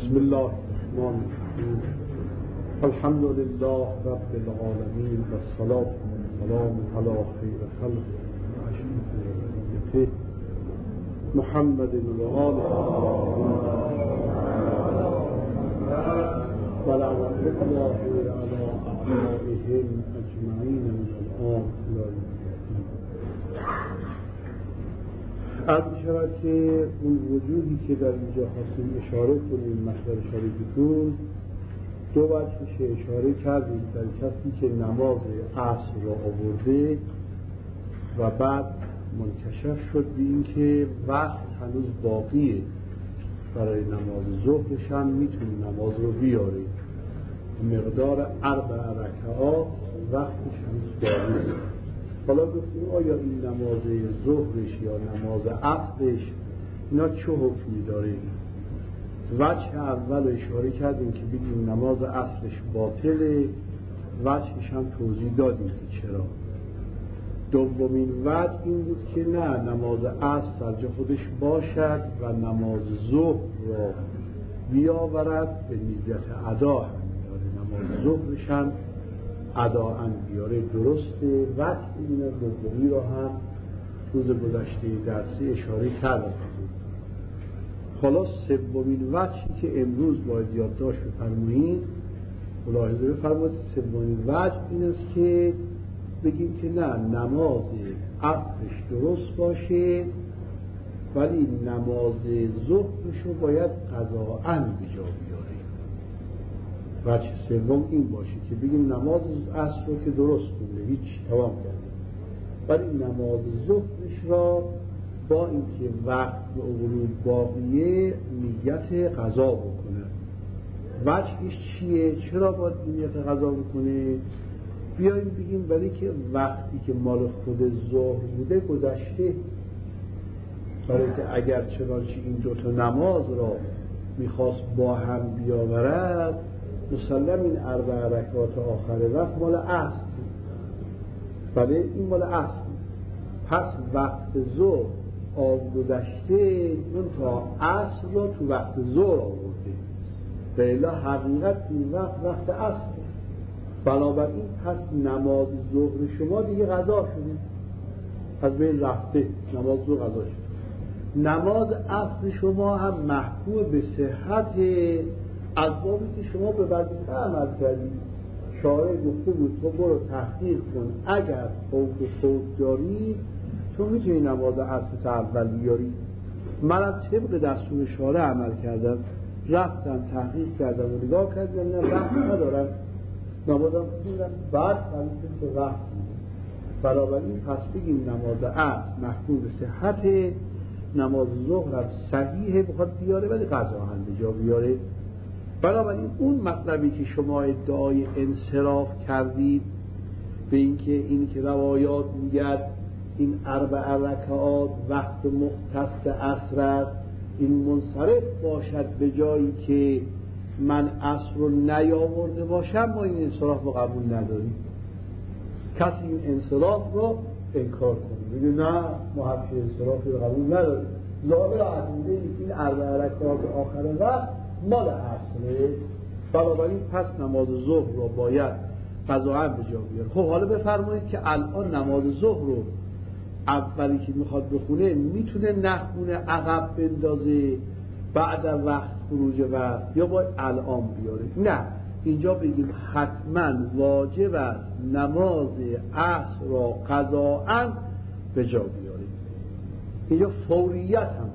بسم الله الرحمن الرحیم. الحمد لله رب العالمین و الصلاة والسلام علی خیر خلق محمد و آله و لعنة الله علی اعدائهم اجمعین من الآن الی یوم الدین. عرض شود که اون وجودی که در اینجا خواستیم اشاره کنیم مصدر شریفتون دو وجهش اشاره کردیم. در کسی که نماز عصر را آورده و بعد منکشف شد به این که وقت هنوز باقیه برای نماز ظهرش هم میتونه نماز رو بیاره، مقدار 4 رکعات وقتش هنوز باقیه. حالا گفتیم آیا این نماز ظهرش یا نماز عصرش اینا چه حکمی داره؟ وجه اول اشاره کردیم که بگیم نماز عصرش باطله، وجهش هم توضیح دادیم که چرا. دومین وجه این بود که نه، نماز عصر در جا خودش باشد و نماز ظهر را بیاورد، به نیت ادا هم بیاره، نماز ظهرش هم اداءً بیاره. درسته. وجه این دومی را هم روز گذشته درسی اشاره کردم. حالا سومین وجهی که امروز باید یادداشت بفرمایید، ملاحظه بفرمایید، سومین وجه این است که بگیم که نه، نماز عصرش درست باشه ولی نماز ظهرش رو باید قضاءً به جا بیاره. وجه سوم این باشه که بگیم نماز عصر رو که درست کنه، هیچ تمام کرده، ولی نماز ظهرش را با اینکه وقت به غروب باقیه نیت قضا بکنه. وجهش چیه؟ چرا باید نیت قضا بکنه؟ بیاییم بگیم ولی که وقتی که مال خود ظهر بوده گذشته، برای که اگر چنانچه این دوتا نماز را میخواست با هم بیاورد، مسلم این 4 رکعات آخر وقت مال عصر، بله این مال عصر. پس وقت ظهر گذشته، اون تا عصر را تو وقت ظهر آورده، به الا حقیقت این وقت عصر. بنابراین پس نماز ظهر شما دیگه قضا شده، از بین رفته، نماز ظهر قضا شده. نماز عصر شما هم محکوم به صحت از بابی که شما به وظیفه عمل کردید. شارع گفته بود تو برو تحقیق کن، اگر فوت داری تو میتونی نماز عصر اول بیاری. منم طبق دستور شارع عمل کردم، رفتم تحقیق کردم و نگاه کردم نه وقت ندارم، نمازم خوندم، بعد فهمیدم که وقت میده. بنابراین پس بگیم نماز عصر محکوم به صحت، نماز ظهر هم صحیحه بخواد بیاره ولی قضا هم به جا بیاره. بنابراین اون مطلبی که شما ادعای انصراف کردید به این که روایات میگد این 4 رکعات وقت مختص عصر است، این منصرف باشد به جایی که من عصر رو نیاورده باشم، ما این انصراف رو قبول نداریم. کسی این انصراف رو انکار کنه، میگه نه ما همچه انصرافی رو قبول نداریم، ظاهر عقیده این 4 رکعات آخر وقت مال عصره، بنابراین پس نماز ظهر رو باید قضاءً به جا بیاره. خب حالا بفرمایید که الان نماز ظهر رو اولی که میخواد بخونه میتونه نخونه، عقب بندازه بعد از وقت خروج وقت، یا باید الان بیاره؟ نه، اینجا بگیم حتما واجب است نماز عصر را قضاءً به جا بیاره. اینجا فوریت هم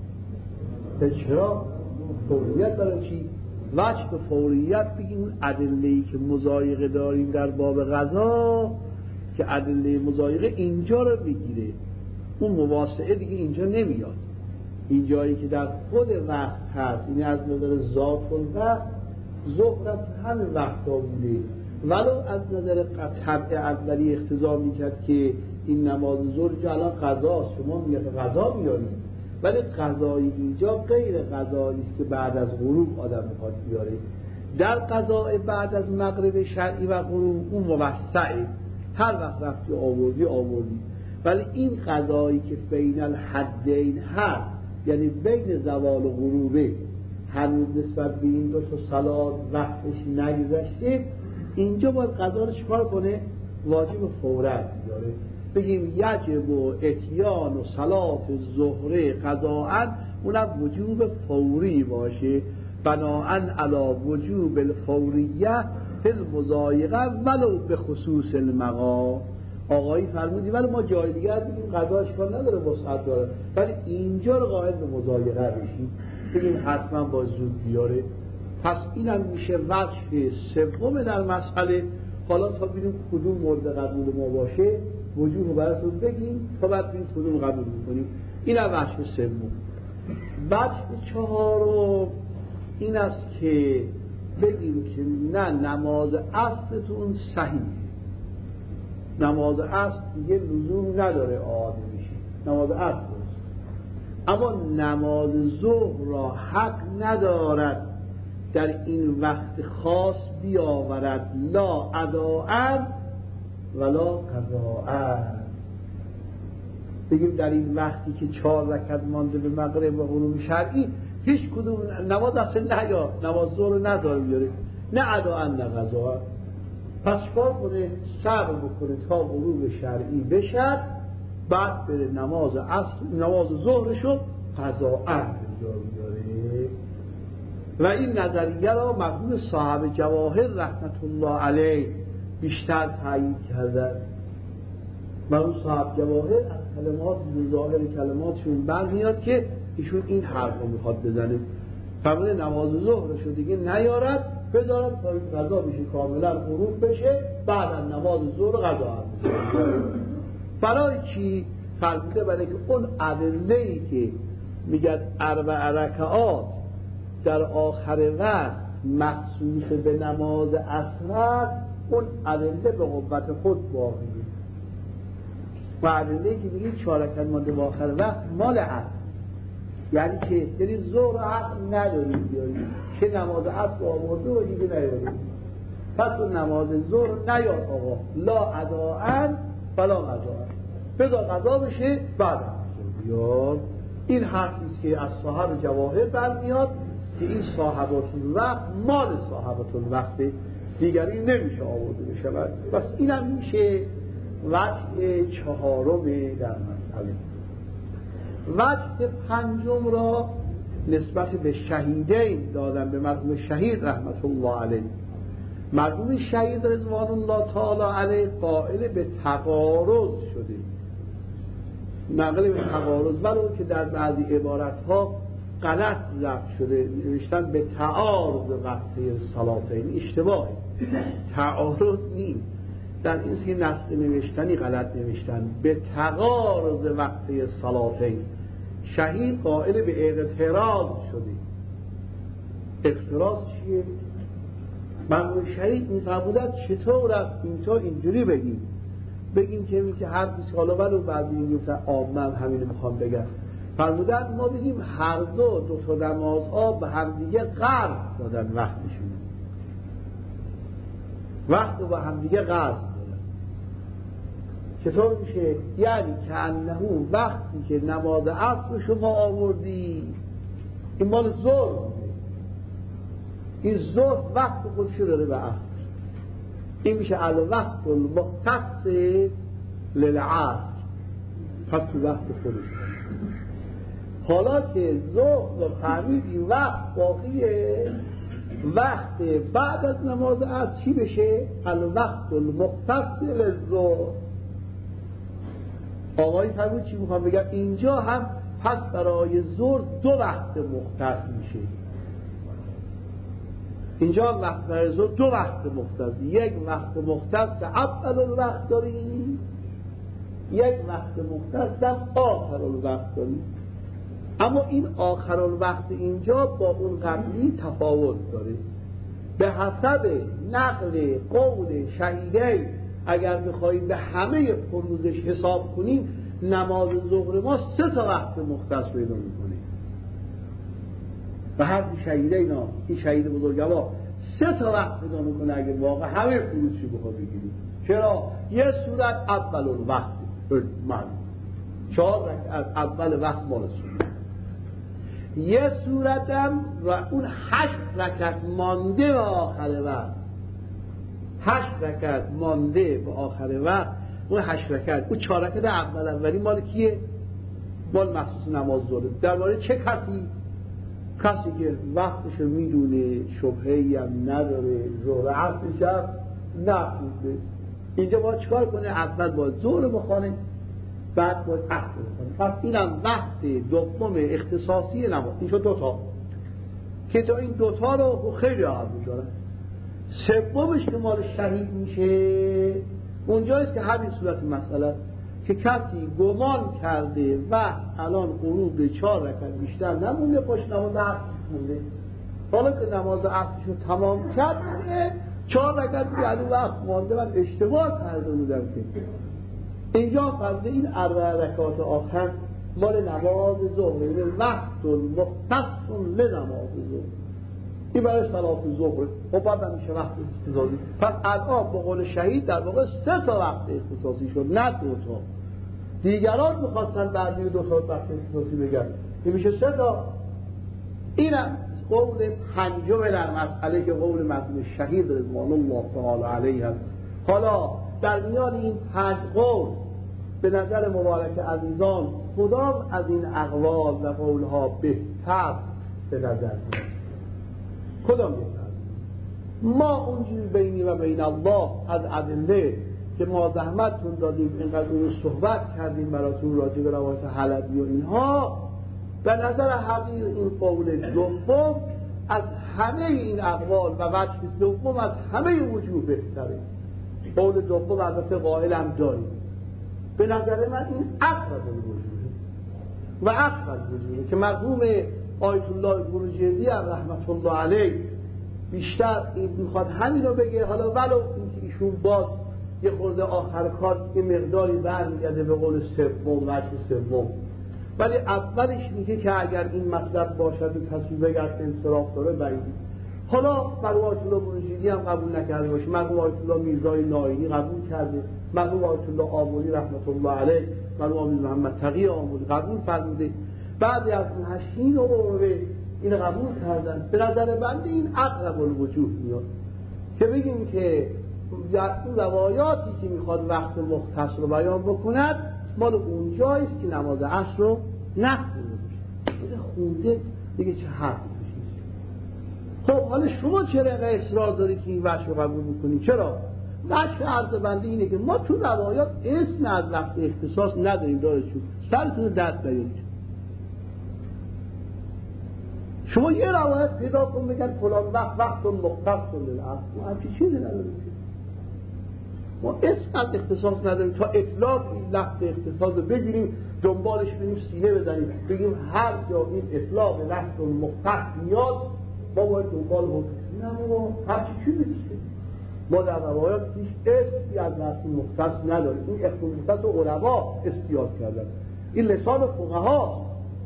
داره. چرا؟ فوریت برای چی؟ وجه به فوریت بگیم اون ادله‌ای که مضایقه داریم در باب قضا، که ادله مضایقه اینجا رو بگیره، اون مواسعه دیگه اینجا نمیاد. این جایی که در خود وقت هست، این از نظر ذات الوقت ظهر همین وقت ها بوده، ولو از نظر طبع اولی اقتضا میکرد که این نماز ظهر که الان قضاست، شما میگه قضا بیارید، ولی قضایی اینجا غیر قضایی است که بعد از غروب آدم میخواد بیاره. در قضای بعد از مغرب شرعی و غروب اون موسعه، هر وقت رفتی آوردی، ولی این قضایی که بین الحدین هست، یعنی بین زوال و غروبه، هنوز نسبت به این دو تا صلات وقتش نگذشته، اینجا باید قضا رو چکار کنه؟ واجب فوراً بیاره. بگیم یجب و اتیان و صلات ظهر قضاءً، اونم وجوب فوری باشه، بناءً علی وجوب الفوریه فی المضایقه ولو به خصوص المقام. آقایی فرمودی ولی ما جای دیگر بگیم قضاش کار نداره وسعت داره، ولی اینجا رو قائل به مضایقه بشیم، بگیم حتما با زود بیاره. پس اینم میشه وجه سوم در مسئله. حالا تا ببینیم کدوم مورد قبول ما باشه وجوه براتون بگیم تا بعد ببینیم کدوم قبول میکنیم. اینم وجه سوم. وجه چهارم این است که بگیم که نه، نماز عصرتون صحیح، نماز عصر دیگه لزوم نداره آماده میشه، نماز عصر است، اما نماز ظهر را حق ندارد در این وقت خاص بیاورد، لا اداءً ولا قضاءً. بگیم در این وقتی که 4 رکعت مانده به مغرب و غروب شرعی هیچ کدوم نماز اصلا نیا، نماز ظهر نداره بیاره، نه اداءً نه قضاءً. پس کار کنه صبر بکنه تا غروب شرعی بشه، بعد بره نماز عصر، نماز ظهرشو قضاءً بیاره. و این نظریه را مرحوم صاحب جواهر رحمت الله علیه بیشتر تایید کرده. مرحوم صاحب جواهر از کلمات ظاهر کلماتشون برمیاد که ایشون این حرف رو میخواد بزنه، فرموده نماز ظهرشو دیگه نیارد، بذارد تا این قضا بشه کاملا غروب بشه، بعد نماز ظهر قضا بشه. برای چی؟ فرموده برای که اون ادله‌ای که میگه 4 رکعات در آخر وقت مخصوص به نماز عصر، اون ادله به قوت خود باقیه. و ادله‌ای که میگه 4 رکعت مانده به آخر وقت مال عصر، یعنی که یعنی ظهر حق نداریم بیاریم که نماز عصر آورده و دیگه نیاریم، پس اون نماز ظهر نیار آقا، لا اداءً ولا قضاءً، بذار قضا بشه بعد بیار. این حرفیست که از صاحب جواهر برمیاد که این صاحبات الوقت مال صاحبات الوقت، دیگری نمیشه آورده بشه. بس اینم میشه وجه چهارم در مسئله. وجه پنجم را نسبت به شهیدین دادن، به مرحوم شهید رحمت الله علیه. مرحوم شهید رضوان الله تعالی علیه قائل به تقارض شده، نقل به تقارض، ولو که در بعضی عبارتها غلط ضبط شده، نوشتن به تعارض وقتی صلاتین، اشتباهه، تعارض نیست، در این سی نسخ نوشتنی غلط نوشتن، به تقارض وقتی صلاتین. شهید قائل به اقتراض شده. اقتراض چیه؟ مرحوم شهید میفرمودند چطور است اینجا اینجوری بگیم که هر بیس، حالا ولو بعضی میگفتن عامم همینو میخوام بگم، فرمودن ما بگیم هر دو تا نمازها به همدیگه قرض دادن، وقت رو به همدیگه قرض دادن. چطور میشه؟ یعنی که انه وقتی که نماز عصر شما آوردی این مال ظهر، این ظهر وقت خودشو داره به عصر، این میشه الوقت المختص للعصر، پس تو وقت خودش. حالا که ظهر و فهمیدی وقت باقیه، وقت بعد از نماز عصر چی بشه؟ الوقت المختص للظهر. آقای فرمود چی میخوام بگم؟ اینجا هم پس برای ظهر 2 وقت مختص میشه. اینجا وقت برای ظهر 2 وقت مختص، یک وقت مختص اول الوقت داریم، یک وقت مختص آخر الوقت داریم. اما این آخر الوقت اینجا با اون قبلی تفاوت داره. به حسب نقل قول شهیدین اگر بخوایم به همه فروضش حساب کنیم، نماز ظهر ما 3 تا وقت مختص پیدا میکنه. به هر شهیدین این شهید بزرگوار 3 تا وقت پیدا میکنه اگر واقع همه فروضشو بخواه بگیریم. چرا؟ یه صورت اول الوقت معلوم، 4 رکعت اول وقت مال سنت، یه صورتم و اون 8 رکعت مانده به آخر وقت، 8 رکعت مانده به آخر وقت، اون 8 رکعت، اون 4 رکعت اولی مال کیه؟ مال مخصوص نماز ظهر. درباره چه کسی که وقتشو میدونه، شبهه‌ای هم نداره، ظهر عصرش هم نخونده، اینجا باید چیکار کنه؟ اول باید ظهر بخونه، بعد باید عصر بخونه. پس اینم وقت دوم اختصاصی نماز. این شد 2 تا که تا این 2 تا رو خیلی عرض می‌کنن. سومش که مال شهید میشه اونجاییست که همین صورت مسئله که کسی گمان کرده و الان غروب 4 رکعت بیشتر نمونده، پاش نماز عصر مونده، حالا که نماز عصرشو تمام کرد 4 رکعت بیادو وقت مانده، من اشتباه کرده بودم که اینجا فرده این 4 رکعات آخر مال نماز ظهر، این وقت مختص لنماز ظهر، این برای صلات ظهر. خب بعد میشه وقت اختصاصی. پس الان با قول شهید در واقع 3 تا وقت اختصاصی شد، نه 2 تا. دیگران میخواستن بعدی 2 تا وقت اختصاصی بگن، این میشه 3 تا. اینم قول پنجم در مسئله که قول مرحوم شهید رضوان الله تعالی علیه هست. حالا در میان این 5 قول به نظر مبارک عزیزان کدام از این اقوال و قولها بهتر به نظر میاد؟ کدام بهتر؟ ما اونجور بینی و بین الله از ادله که ما زحمتتون دادیم اینقدر اون صحبت کردیم براتون راجع به روایت حلبی و اینها، به نظر حقیر این قول دوم از همه این اقوال و وجه دوم از همه وجوه بهتره. قول دوم البته قائلم داریم، به نظر من این اقرب الوجوه و اقرب الوجوه که مرحوم آیت الله بروجردی رحمت الله علیه بیشتر میخواد همین رو بگه. حالا ولو اینکه ایشون باز یه خورده آخر کار یه مقداری برمیگرده به قول سوم، وجه سوم، ولی اولش میگه که اگر این مطلب باشد این تصویب بگرد انصراف داره بعیدی. حالا مرحوم آیت الله بروجردی هم قبول نکرده باشه، مرحوم آیت الله میرزای نائینی قبول کرده، مرحوم آیت الله آملی رحمت الله علیه، مرحوم آملی محمد تقی آملی قبول فرموده، بعضی از محشین و این قبول کردن. به نظر بنده این اقرب الوجوه میاد که بگیم که در این روایاتی که میخواد وقت مختص رو بیان بکند مال اونجاییست که نماز عصر رو نخونده بشه، خونده دیگه چه حرفی بشید. خب حالا شما چرا اصرار دارید که این وجه رو قبول میکنید؟ چرا؟ وجه عرض بنده اینه که ما تو روایات اسم از وقت اختصاص نداریم. دارشون سرتون رو درد نیارید. شما یه روایت پیدا کن بگن فلان وقت مختص للعصر، ما همچی چیزی نداریم. ما اسم از اختصاص نداریم تا اطلاق این لفظ اختصاص رو بگیریم دنبالش بریم سینه بزنیم بگیم هر جا این اطلاق لفظ مختص میاد ما باید دنبال حکم. نه ما همچی چیزی نیست. ما در روایات هیچ اسمی از لفظ مختص نداریم. این اختصاص و علما استیاد کردن، این لسان فقها.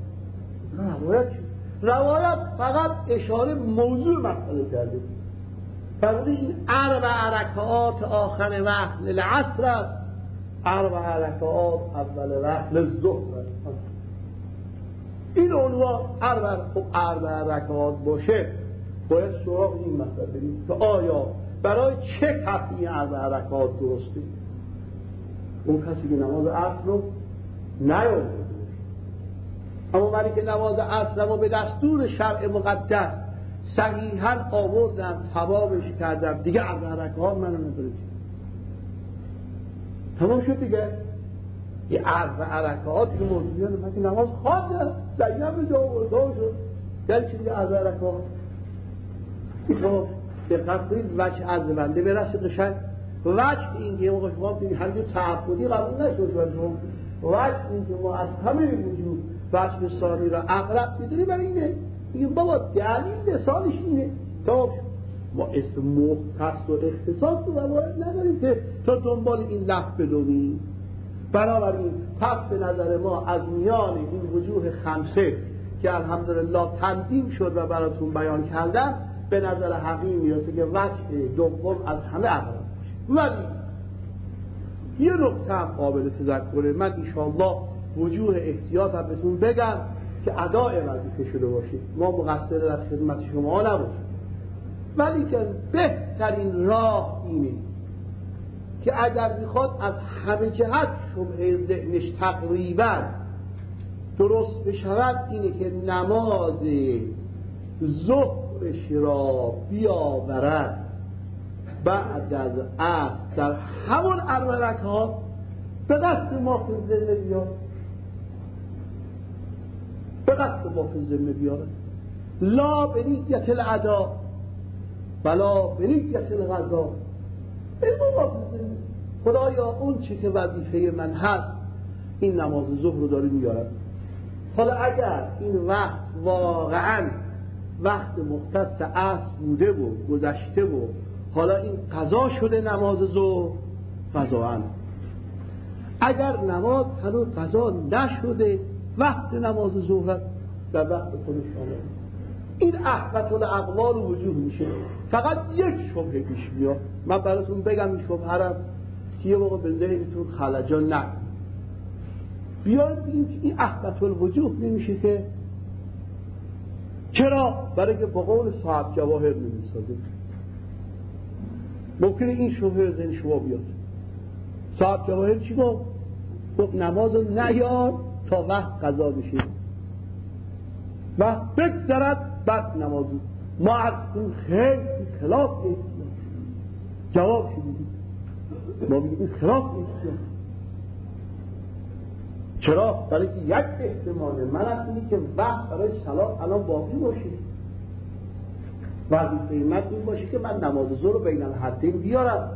روایت فقط اشاره موضوع مسئله کرده. فرموده این 4 رکعات آخر وقت للعصر است، 4 رکعات اول وقت للظهر است. این عنوان 4 رکعات باشه باید سراغ این مسئله بریم که آیا برای چه کسی این 4 رکعات درسته؟ اون کسی که نماز عصر رو نیامده، اما منی که نماز عصر رو به دستور شرع مقدس صحیحاً آوردم تمامش کردم، دیگه 4 رکعات منو نداره، تمام شد دیگه. یه 4 رکعات که موجودیه من که نماز خواندم صحیحاً به جا آوردم شد، یعنی چی دیگه 4 رکعات؟ این خب دقت کنید وجه عرض بنده برسه قشنگ. وجه این که ما شما ببینید همینجور تعبدی قبول نشد، وجه این که ما از همه وجود وجه ثانی را اقرب میدونی برای اینه میگیم بابا دلیل لسانش اینه. تا ما اسم مختص و اختصاص رو روایت نداریم که تا دنبال این لفظ بدویم. بنابراین پس به نظر ما از میان این وجوه 5 که الحمدلله تنظیم شد و براتون بیان کردم به نظر حقیقی میرسه که وجه دوم از همه اقرب باشه. ولی یه نکته هم قابل تذکره، من انشاءالله وجوه احتیاط هم بهتون بگم که اداء وظیفه شده باشید، ما مقصر در خدمت شما نباشیم، ولی که بهترین راه اینه که اگر میخواد از همه جهت شبهه ذهنش تقریبا درست بشود، اینه که نماز ظهرش را بیاورد بعد از عصر در همون 4 رکعات به قصد ما فی الذمه بیاد، به قصد ما فی الذمه بیاد، لا به نیت الاداء بلا به نیت القضا. خدایا اون چی که وظیفه من هست این نماز ظهر رو داره میارد. حالا اگر این وقت واقعا وقت مختص عصر بوده و گذشته و حالا این قضا شده نماز ظهر، قضا اگر نماز هنوز قضا نشده وقت نماز ظهر در وقت خودش آمده، این احبط الاقوال وجود میشه. فقط یک شبهه پیش میاد، من براتون بگم این شبهه را که یه موقع به ذهنتون خلجان نکنید. بیاید این احبط الوجوه نمیشه که چرا؟ برای که با قول صاحب جواهر نمیسازه. ممکنه این شبهه ذهن شما بیاد. صاحب جواهر چی گفت؟ گفت نماز رو نیار تا وقت قضا بشه، وقت بگذرد بعد نماز. ما از این خیلی خلاف احتیاط جواب شدیدیم، ما بگیم این خلاف احتیاط. چرا؟ برای که یک احتماله من از اینی که وقت برای صلات الان باقی باشه، وظیفه من این باشه که من نماز ظهر رو بین الحدین بیارم.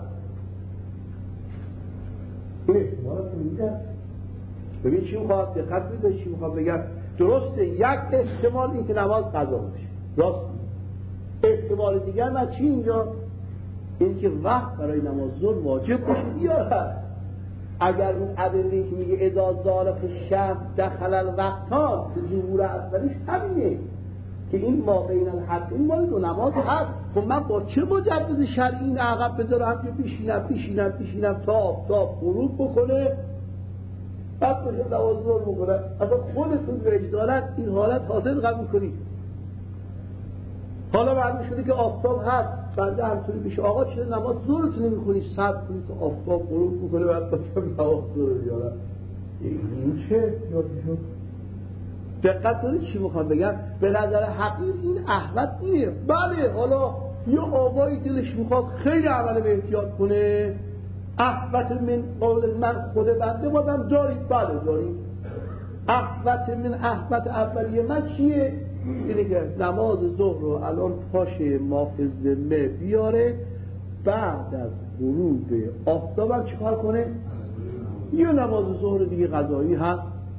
این احتمال رو میگم. ببین چی میخواد دقت بدید، چی میخواد بگم. درسته یک احتمال این که نماز قضا باشه، راست. احتمال دیگر من چی اینجا؟ این که وقت برای نماز ظهر واجب باشه بیارم. اگر اون ادله که میگه اذا زالت الشمس دخل الوقتان که ظهور اصلیش همینه که این ما بین الحد این مال دو نماز هست. خب من با چه مجوز شرعی این عقب بذارم که پیشینم تا آفتاب غروب بکنه بعد بشه نماز ظهر بکنه؟ اصلا خودتون به اجدالت این حالت حاصل قبول کنید. حالا معلوم شده که آفتاب هست، بنده همطوری بشه آقا چرا نماز ظهرتون نمی‌خونی؟ صبر کنید تا آفتاب غروب بکنه بعد باشم نماز ظهر بیارم. این چه احتیاطی شد؟ دقت کنید چی میخوام بگم. به نظر حقیر این احمد اینه. بله حالا یه آقایی دلش میخواد خیلی عمل به احتیاط کنه، احمد من قول من خود بنده بازم دارید. بله دارید. احمد من احمد اولیه من چیه؟ اینه که نماز ظهر رو الان پاشه مافز ذمه بیاره، بعد از غروب آفتاب هم چیکار کنه؟ یه نماز ظهر دیگه قضایی هست.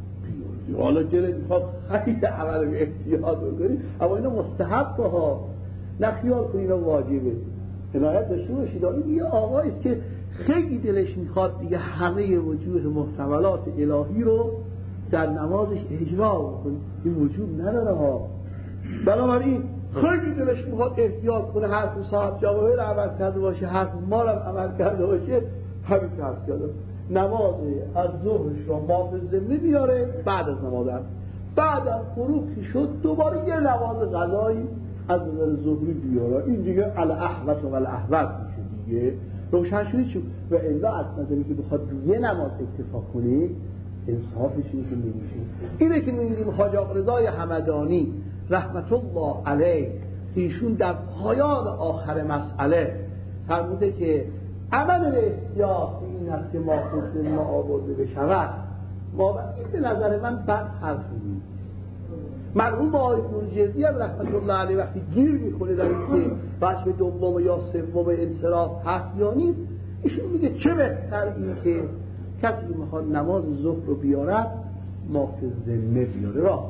حالا دلت میخواد خیلی عمل به احتیاط بکنی، اما اینا مستحب ها، نخیال کنی اینا واجبه. عنایت داشته باشید. این یه آقایی که خیلی دلش میخواد دیگه همه وجوه محتملات الهی رو در نمازش اجرا بکنه، این وجود نداره ها. بنابراین خیلی دلش میخواد احتیاط کنه، حرف صاحب جواهر عمل کرده باشه، حرف مالم عمل کرده باشه، همین که هست کرده نماز از ظهرش را مافز ذمه بیاره، بعد از نماز بعد از غروب که شد دوباره یه نماز قضایی از نظر ظهری بیاره. این دیگه الاحوط و الاحوط میشه دیگه. روشن شدید چون و الا از نظری که بخواد یه نماز اکتفا کنی انصافش اینه که نمیشه. اینه که می‌بینیم حاج آقا رضای همدانی رحمت الله علیه ایشون در پایان آخر مسئله فرموده که عمل به احتیاط این است که ما خود ما آورده بشود. ما این به نظر من بد حرفی نیست. مرحوم آقای نورجزی هم رحمت الله علیه وقتی گیر میکنه در این که وجه دوم یا سوم انصراف هست یا نیست، ایشون میگه چه بهتر این که کسی میخواد نماز ظهر رو بیارد مافز ذمه بیاره راه.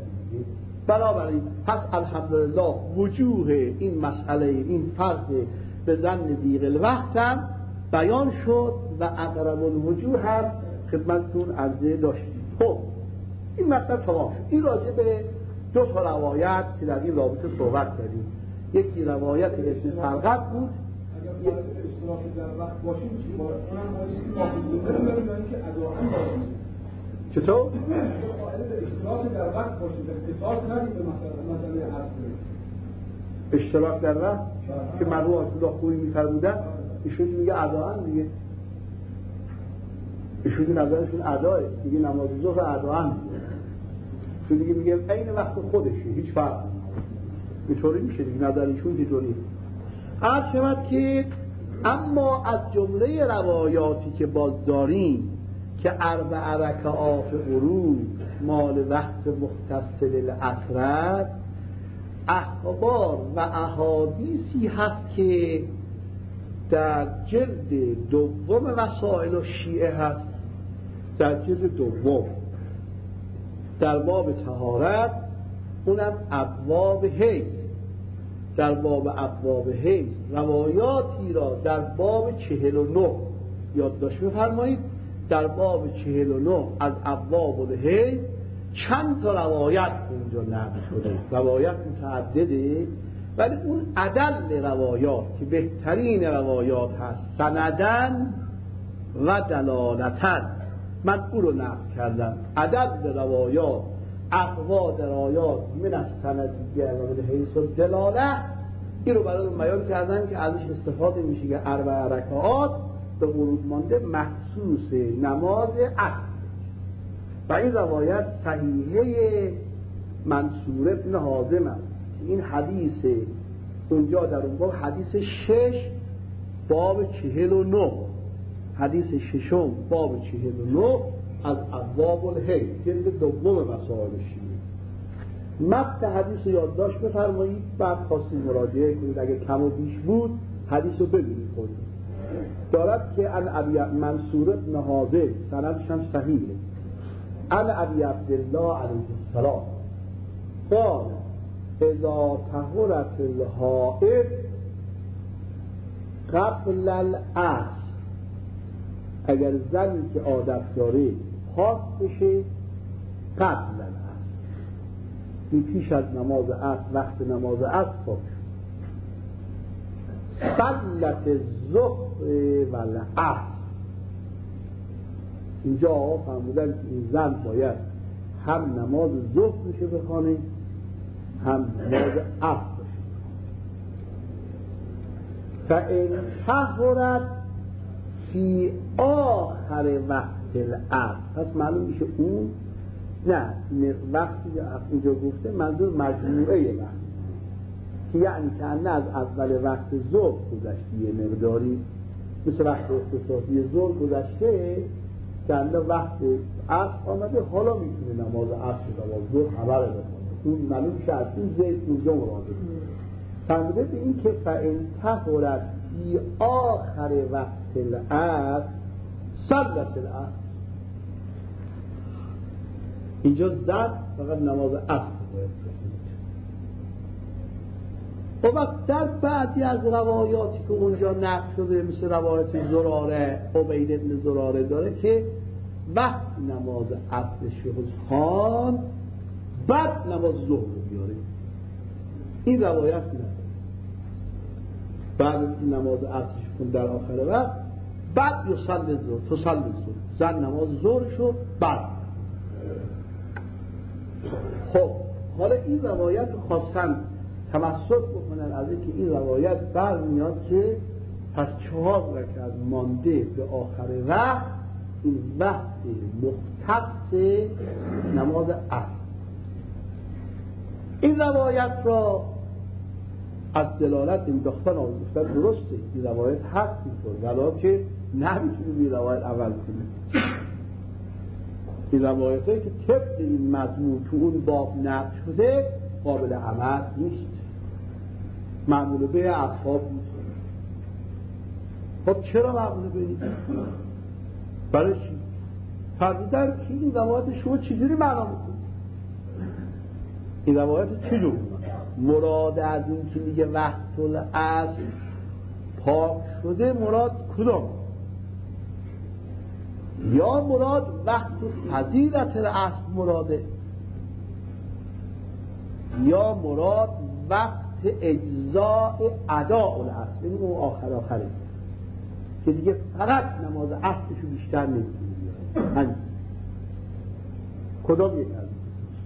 بنابراین پس الحمدلله وجوه این مسئله این فرض به ظن دیغ الوقت هم بیان شد و اقرب الوجوه هم خدمتتون عرضه داشتیم. خب این مطلب تمام شد. این راجع به دو تا روایت که در این رابطه صحبت کردیم. یکی روایت ابن فرقد بود. اگر اشتراکی در وقت باشیم چی باید؟ اونم باید که اداءً چطور؟ اشتراک در وقت باشید، اختصاص ندید به مسئله اصلی. اشتراک در وقت که مرحوم آیت الله خویی می‌فرمودن، ایشون میگه اداءن دیگه. ایشون نظرشون اداه، میگه نماز ظهر اداءن دیگه. چون دیگه میگه عین وقت خودشه، هیچ فرقی نمی‌کنه. اینطوری میشه دیگه، نظر ایشون اینطوری. عرض شود که اما از جمله روایاتی که باز داریم که اربع رکعات غروب مال وقت مختص للعصر، اخبار و احادیثی هست که در جلد دوم وسائل الشیعه هست، در جلد دوم در باب طهارت، اونم ابواب حیض، در باب ابواب حیض روایاتی را در باب 49 یادداشت بفرمایید. در باب 49 از ابواب الحیض چند تا روایت اونجا نقل شده، روایت متعدده، ولی اون ادل روایات که بهترین روایات هست سندن و دلالتن، من او رو نقل کردم. ادل روایات اقوا درایات من از سندیه و من حیث و دلاله، این رو برای بیان کردن که ازش استفاده میشه که اربع رکعات به ورود مانده مخصوص نماز عصر. و این روایت صحیحه منصور ابن حازم است که این حدیث اونجا در اون باب حدیث 6 باب 49، حدیث ششم باب 49 از ابواب الحیض جلد دوم مسائل شیعه. متن حدیث رو یادداشت بفرمایید، بعد خواستید مراجعه کنید، اگه کم و بیش بود حدیث رو ببینید خودتون. دارد که ان ابی منصور ابن حازم، سندش هم صحیحه، ان ابی عبدالله علیه السلام قال اذا طهرت الحائض قبل العصر، اگر زنی که عادت داره پاک بشه قبل العصر، این پیش از نماز عصر، وقت نماز عصر پاک صلت الظهر و العصر. اینجا آقا فرمودن که این زن باید هم نماز ظهر میشه بخوانه، هم نماز عصر بشه. فإن طهرت فی آخر وقت العصر، پس معلوم میشه اون نه وقتی اینجا گفته منظور مجموعه وقت، که یعنی که نه از اول وقت ظهر گذشته یه مقداری، مثل وقت اختصاصی ظهر گذشته که نه وقت عصر آمده، حالا میتونه نماز عصر و نماز ظهر همه رو بخونه. اون معلوم میشه از این زید اونجا مراده فرموده به این که فإن طهرت فی آخر وقت العصر صلت العصر. اینجا زد فقط نماز عصر باید بخونید. و وقت در بعضی از روایاتی که اونجا نقل شده مثل روایت زراره، عبید ابن زراره داره که وقت نماز عصر شهوز خان بعد نماز ظهر رو بیاره. این روایت نه، بعد نماز عصرش کن در آخر وقت، بعد یصلی الظهر، زن نماز ظهرشو بعد. خب حالا این روایت رو خواستن تمسک بکنن از اینکه این روایت برمیاد که پس 4 رکعت مانده به آخر وقت این وقت مختص نماز عصر. این روایت را از دلالت این داختن آموزشتن درسته، این روایت هست میکنه، ولی که نمیتونیم این روایت عمل کنیم. این روایت هایی که طبق این مضمون تو اون باب نقل شده قابل عمل نیست، معمول به اصحاب نیست. خب چرا معمول به نیست؟ برای چی؟ فرمودن که این روایت شما چجوری معنا میکنید؟ این روایت چجور مراد از این که میگه وقت العصر پاک شده مراد کدوم؟ یا مراد وقت فضیلت العصر مراده، یا مراد وقت اجزاء اداء العصر، این اون آخره که دیگه فقط نماز عصرشو بیشتر نمیتونی بیاره. کدام یک از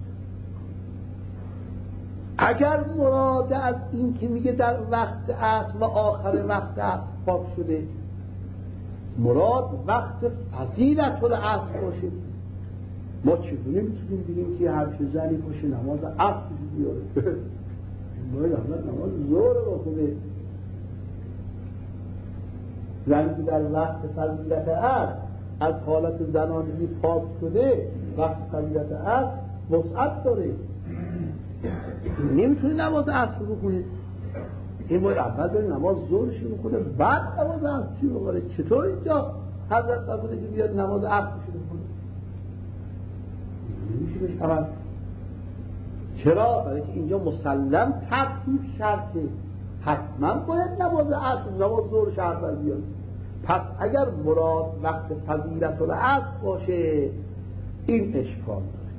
اگر مراد از این که میگه در وقت عصر و آخر وقت عصر پاک شده، مراد وقت فضیلت العصر باشه، ما چگونه میتونیم بگیم که هر چه زنی باشه نماز عصر بیاره؟ باید اول نماز ظهر بخونه. زنی که در وقت فضیلت عصر از حالت زنانگی پاک شده، وقت فضیلت عصر وسعت داره، نمیتونه نماز عصر بخونه. این باید اول داره نماز ظهرش بخونه بعد نماز عصر بخونه. چطور اینجا حضرت فرموده که بیاد نماز عصر بخونه؟ نمیشه بهش عمل. چرا؟ برای که اینجا مسلم ترتیب شرطه، حتما باید نماز عصر نماز ظهرش اول بیاد. پس اگر مراد وقت فضیلت العصر باشه این اشکال داره.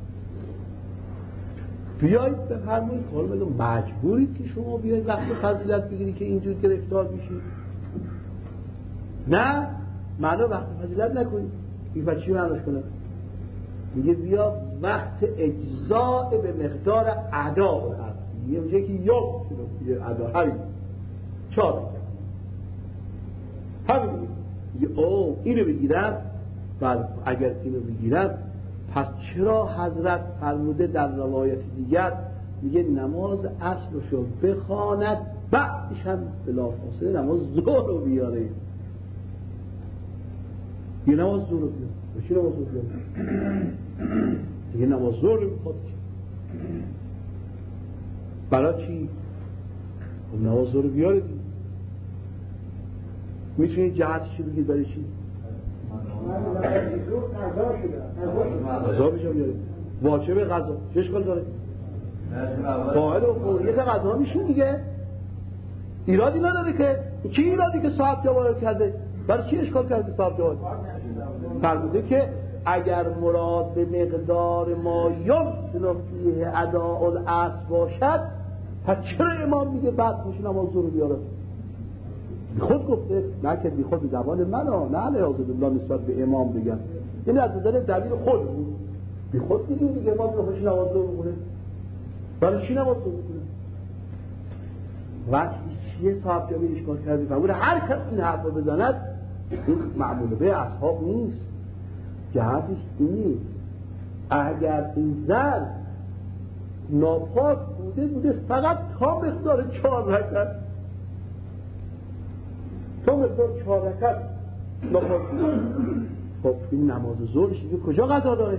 بیایید بفرمایید حالا مجبورید که شما بیایید وقت فضیلت بگیرید که اینجور گرفتار میشید؟ نه، معنی وقت فضیلت نکنید. این بچه چی معنیش کنه؟ میگه بیا وقت اجزاء به مقدار ادا هست. میگه میشه که یک ادا همین 4 همین میگه او اینو بگیرم. بله اگر اینو بگیرم پس چرا حضرت فرموده در روایت دیگر میگه نماز عصر رو بخواند بعدش هم بلافاصله نماز ظهر رو بیاره؟ یه نماز ظهر رو بیاره چی نماز ظهر بیاره؟ دیگه نماز ظهر رو بخواد که برای چی؟ نماز ظهر رو بیاره دیگه. میتونید جهتشی بگید برای چی؟ غذا بجا بیاره واجب غذا چه اشکال داره؟ فاعل و فوریت غذا میشین دیگه، ایرادی نداره که. کی ایرادی که صاحب جواب کرده؟ برای چی اشکال کرده صاحب جواب؟ فرموده که اگر مراد به مقدار ما یمکن فیه اداء العصر باشد پس چرا امام میگه بعد میشه نماز ظهر بیاره؟ بی خود گفته، نه که بی خود به زبان من نه لحاظ بالله نسبت به امام بگم، یعنی از نظر دلیل خود بود. بی خود میگیم دیگه امام نخوش نماز ظهر بخونه. برای چی نماز ظهر بخونه؟ وقتی چیه صاحب جامعه اشکال کرده فرموده هر کس این حرف رو بزند این معمول به اصحاب نیست. جهتش اینه اگر این زن ناپاک بوده فقط تا مقدار 4 رکعت، تا مقدار 4 رکعت ناپاک بوده، خب این نماز ظهرش دیگه کجا قضا داره؟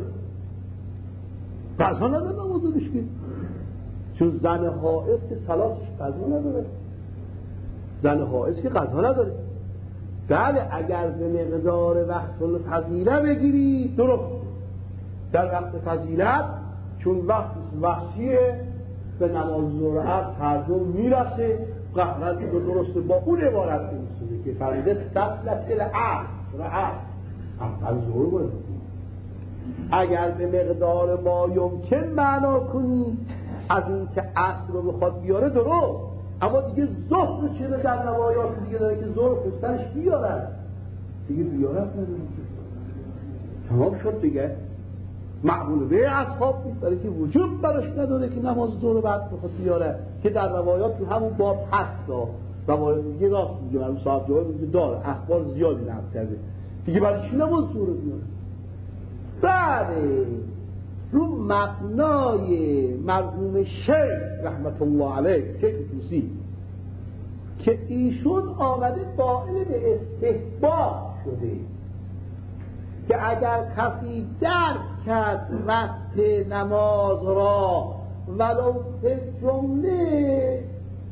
قضا نداره نماز ظهرش که، چون زن حائض که صلاتش قضا نداره، زن حائض که قضا نداره. بله اگر به مقدار وقت الفضیله بگیری درست، در وقت فضیلت چون وقت وحشیه به نماز ظهر عصر هر دو میرسه، قهرت درسته با اون عبارت میرسه که فرموده سطلت العصر اول ظهر باید. اگر به مقدار ما یمکن معنا کنی از این که عصر رو بخواد بیاره درست، اما دیگه ظهر چیه در روایات دیگه داره که ظهر پسترش بیارن دیگه بیارن تمام شد دیگه. معمول به اصحاب نیست برای که وجود براش نداره که نماز ظهر بعد بخواد بیاره، که در روایات تو همون باب هست. روایات دیگه راست میگه، من صاحب جواب میگه داره اخبار زیادی نقل کرده دیگه، برای چی نماز ظهر بیاره؟ بله رو مبنای مرحوم شیخ رحمت الله علیه شیخ توسی که ایشون آمده قائل به استحباب شده که اگر کسی درک کرد وقت نماز را ولو به جمله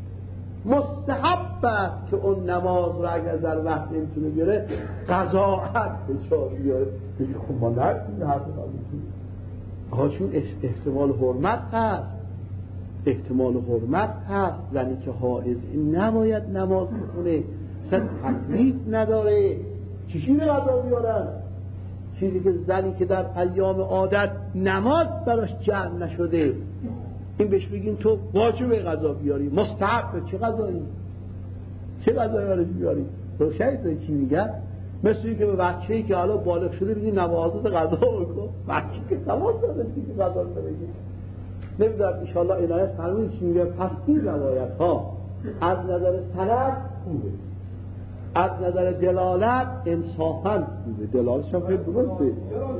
مستحب است که اون نماز را اگر در وقت نمیتونه بیاره قضاعت به جا بیاره. میگه خب ما نکنیم حرف نمیتونیم چون احتمال حرمت هست، احتمال حرمت هست. زنی که حائض نباید نماز بخونه، اصلا تکلیف نداره چیزی رو قضا بیارن، چیزی که زنی که در ایام عادت نماز براش جمع نشده این بهش بگیم تو واجب قضا بیاری، مستحب چه قضایی؟ چه قضایی براش بیاری؟ روشنی تو چی میگن؟ مثل این که به بچه‌ای که حالا بالغ شده بگی نمازت غذا بکن، بچه‌ای که نماز داره دیگه غذا بگی. نمیدونم ان شاء الله عنایت فرمایید چی میگه. پس این روایت ها از نظر سند خوبه، از نظر دلالت انصافاً خوبه، دلالتش هم خیلی درسته.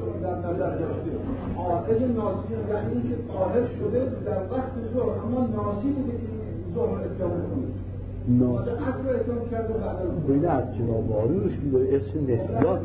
قائل ناسی یعنی اینکه قائل شده در وقت ظهر اما ناسی بوده که ظهر اتیام کنه. ناسی اصل اتیام کرده بعد بین از جناب عالی روش میذاره اسم نسیات.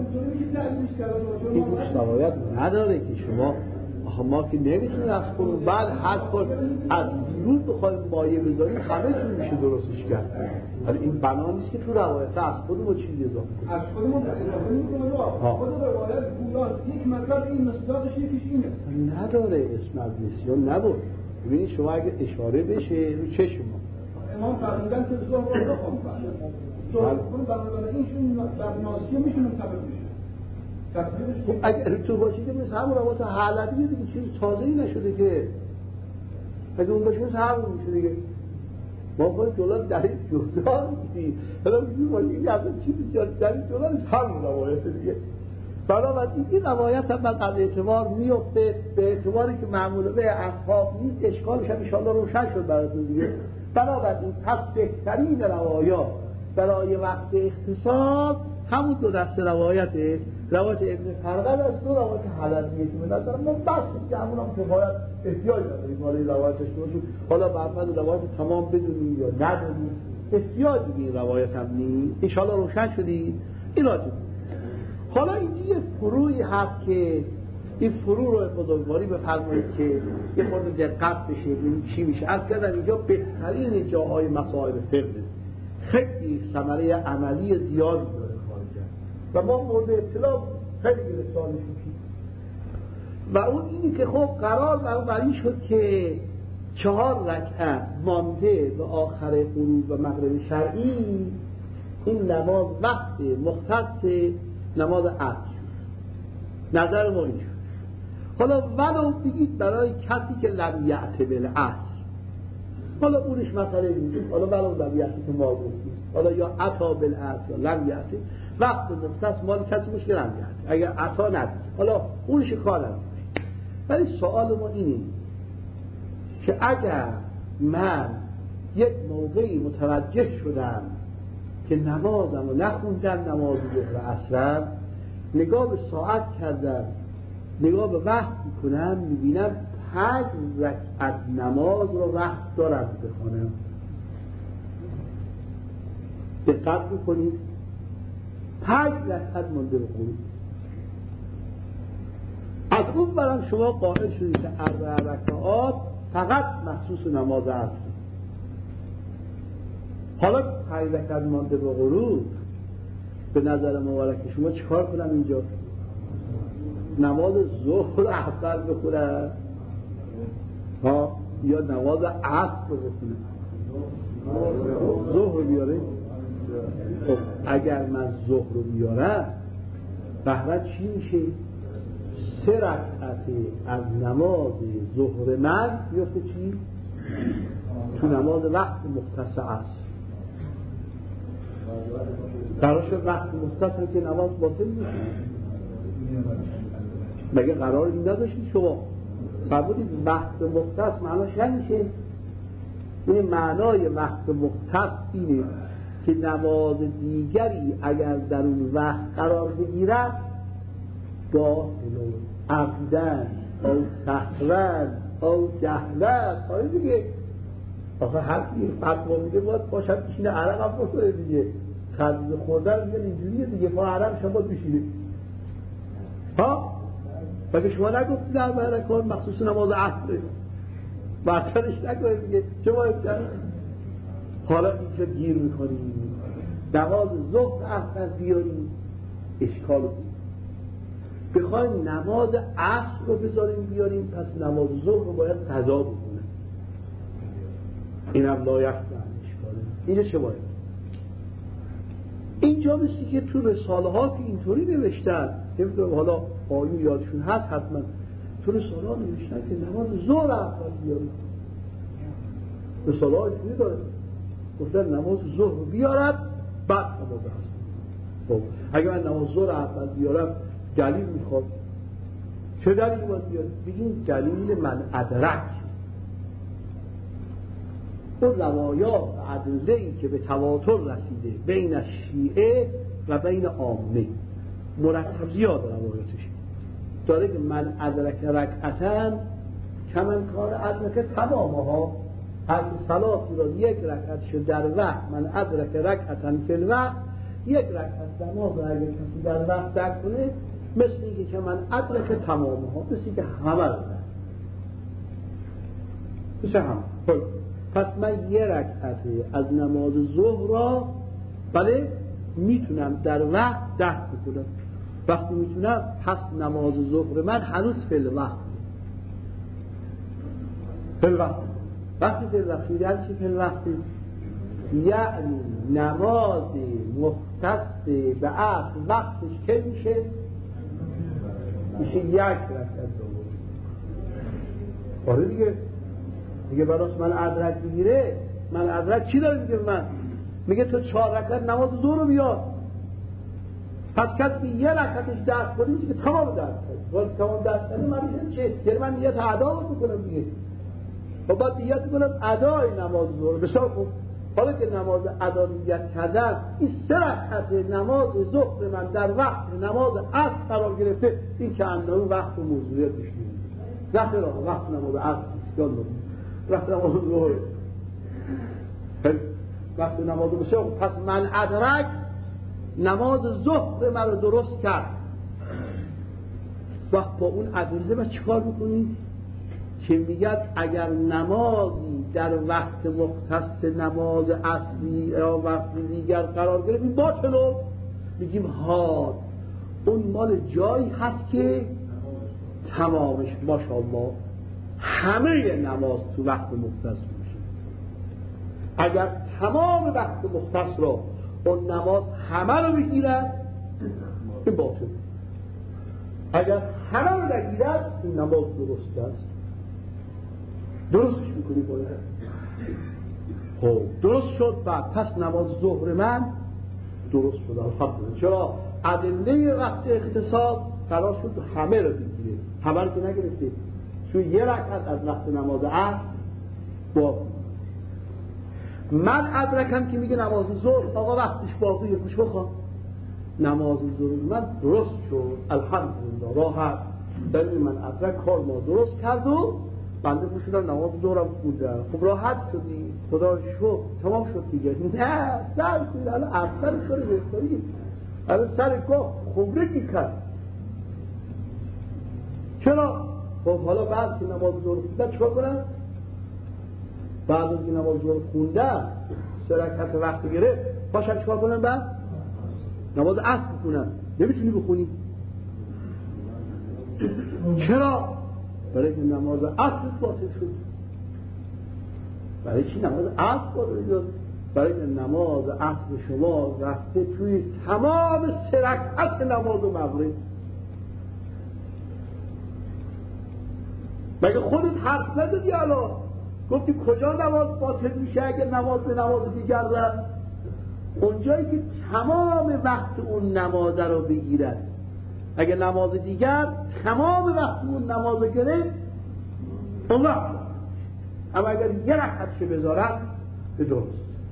این روش روایت نداره که شما ما که نمیتونیم از خودمون بعد هر کار از بیرون بخوایم مایه بذاریم همه چون میشه درستش کرد. ولی این بنا نیست که تو روایت از خودمون چیزی اضافه کنیم. از خودمون اضافه نمی‌کنیم. خود روایت گویاست یک مطلب این مصداقش یکیش اینه. نداره اسم از نسیان نبود. ببینید شما اگه اشاره بشه رو چه شما امام فرمودن که ظهر رو بخون ظهر بخون بنابراین اینشون در ناسی میشه منطبق میشه. خب اگر تو باشی که مثل همون روایت حلبیه دیگه چیز تازه‌ای نشده که اگه اون باشه مثل همون میشه دیگه. ما باید جلال در این جدا میدیم حالا میگیم باید این اصلا چیزی در این جلال همون روایت دیگه. بنابراین این روایت هم بعد از اعتبار میفته به اعتباری که معموله اصحاب نیست اشکالش هم انشاءالله روشن شد براتون دیگه. بنابراین پس بهترین روایات برای وقت اختصاص همون دو دسته روایته. روایت ابن فرقد از دو روایت حلبیه که به نظر من بس که همون هم کفایت احتیاج نداریم حالا این روایتش باشیم حالا بعد روایت تمام بدونیم یا ندونیم احتیاجی به این روایت هم نیست. انشاءالله روشن شدید این راجب. حالا اینجا یه فروعی هست که این فروع رو بزرگواری بفرمایید که یه خورده دقت بشه این چی میشه. از کردن اینجا بهترین جاهای مسائل فقه خیلی ثمره عملی زیادی داره خواهد کرد و ما مورد اطلاع خیلی گرفتار میشیم. و اون اینی که خب قرار بر این شد که 4 رکعت مانده به آخر غروب و مغرب شرعی این نماز وقت مختص نماز عصر. نظر ما این شد. حالا ولو بگید برای کسی که لم یأت بالعصر، حالا اونش مسئله نیست. حالا ولو لم یأت که ما گفتیم حالا یا عطا بالعصر یا لم یأت وقت مختص مال کسی باشه که لم یأت اگر عطا ندید حالا اونش کار نداره. ولی سوال ما اینه که اگر من یک موقعی متوجه شدم که نمازم رو نخوندم نماز ظهر عصر نگاه به ساعت کردم نگاه به وقت میکنم میبینم 5 رکعت نماز رو وقت دارم بخونم. دقت میکنید 5 رکعت مونده به غروب. از اون برم شما قائل شدید که 4 رکعات فقط مخصوص نماز عصر. حالا 5 رکعت مونده به غروب به نظر مبارک شما چیکار کنم اینجا؟ نماز ظهر عصر بخونم ها یا نماز عصر بخونم؟ ظهر بیاره. خب اگر من ظهر رو بیارم بهره چی میشه؟ 3 رکعت از نماز ظهر من میفته چی؟ تو نماز وقت مختص عصر. قرار وقت مختص که نماز باطل میشه. مگه قرار این نداشتید شما؟ فرمودید وقت مختص معناش نمیشه. این معنای وقت مختص اینه که نماز دیگری اگر در اون وقت قرار بگیرد باطل عمدن او سهوا او جهلا کاری دیگه. آخه هر کی فتوا میده باید باشد بشینه عرق هم بخوره دیگه. خرید خوردن میگن اینجوریه دیگه ما عرق شما بشینه ها. مگه شما نگفتید در برکات مخصوص نماز عصر برترش نگوید دیگه چه باید کرد؟ حالا اینجا گیر میکنیم نماز ظهر عصر بیاریم اشکال بود. بخوایم نماز عصر رو بذاریم بیاریم پس نماز ظهر رو باید قضا بکنه. اینم لایق اشکاله. اینجا چه باید؟ اینجا مثل که تو رساله ها که اینطوری نوشتن نمیدونم حالا آیون یادشون هست حتما تو رساله ها نوشتن که نماز ظهر اول بیاریم. رساله ها اینطوری داره گفتن نماز ظهر بیارد بعد نماز عصر. خب اگه من نماز ظهر اول بیارم دلیل میخواد، چه دلیلی باید بیارم؟ بگیم دلیل من ادرک. اون روایات و ادله‌ای که به تواتر رسیده بین شیعه و بین عامه مرتب زیاد روایاتش داره که من ادرک رکعتن کمن کار ادرک تمامها. هر صلاتی را یک رکعت شد در وقت من ادرک رکعتن فی الوقت، یک رکعت نماز را اگر کسی در وقت درک کنه مثل اینکه که من ادرک تمامها، مثل اینکه همه رو درک مثل هم. پس من یه رکعت از نماز ظهر را بله میتونم در وقت درک بکنم. وقتی میتونم پس نماز ظهر من هنوز فی الوقت وقتی فی الوقت یعنی چی فی الوقت؟ یعنی نماز مختص به عصر وقتش که میشه یک رکعت آره دیگه براست من ادرک بگیره. من ادرک چی داره میگه؟ من میگه تو 4 رکعت نماز ظهر رو بیار. پس کسی یه رکعتش درک کنیم که تمام درک کنیم. ولی تمام درک کنیم من چه؟ یعنی من نیت ادا بکنم دیگه. و بعد نیت کنم ادای نماز ظهر. بسیار خوب. حالا که نماز ادا نیت کردم این 3 رکعت نماز ظهر من در وقت نماز عصر قرار گرفته، این که اندازه وقت و موضوعیت بشیم. وقت نماز عصر یاد وقت نماز ظهر. وقت نماز بسیار خوب. پس من ادرک نماز ظهر من رو درست کرد. وقت با اون ادله من چیکار میکنی؟ که میگه اگر نمازی در وقت مختص نماز اصلی یا وقت دیگر قرار گرفت این باطلو. میگیم ها اون مال جایی هست که تمامش ماشاءالله همه نماز تو وقت مختص میشه. اگر تمام وقت مختص را اون نماز همه رو بگیرد این باطل. اگر همه رو نگیرد این نماز درست است. درستش میکنی باید. خب درست شد. بعد پس نماز ظهر من درست شد الحمدلله. چرا؟ ادله وقت اختصاص قرار شد همه رو بگیره. همه رو که نگرفته چون یه رکعت از وقت نماز عصر باقی. من ادرکم که میگه نماز ظهر آقا وقتش باقیه خوش بخوام نماز ظهر من درست شد الحمدلله راحت. در من ادرک کار ما درست کرد و بنده پوشیدم نماز ظهرم خوندم. خب راحت شدی خدا شکر تمام شد دیگه. نه سر کنید الان اثر شده بهتری الان سر گاه خمرگی کرد. چرا؟ خب حالا بعد که نماز ظهر خوندم چیکار کنم؟ بعد از این نماز ظهر خوندم 3 رکعت وقت گرفت باشم چیکار کنم؟ بعد نماز عصر بخونم. نمیتونی بخونی. چرا؟ برای که نماز عصر باطل شد. برای چی نماز عصر باطل شد؟ برای که نماز عصر شما رفته توی تمام 3 رکعت نماز مغرب. مگه خودت حرف ندادی الان؟ گفتی کجا نماز باطل میشه اگه نماز به نماز دیگر رفت؟ اونجایی که تمام وقت اون نماز رو بگیرد. اگه نماز دیگر تمام وقت اون نماز گرفت اون وقت. اما اگر یه رکعتش بذارد به درست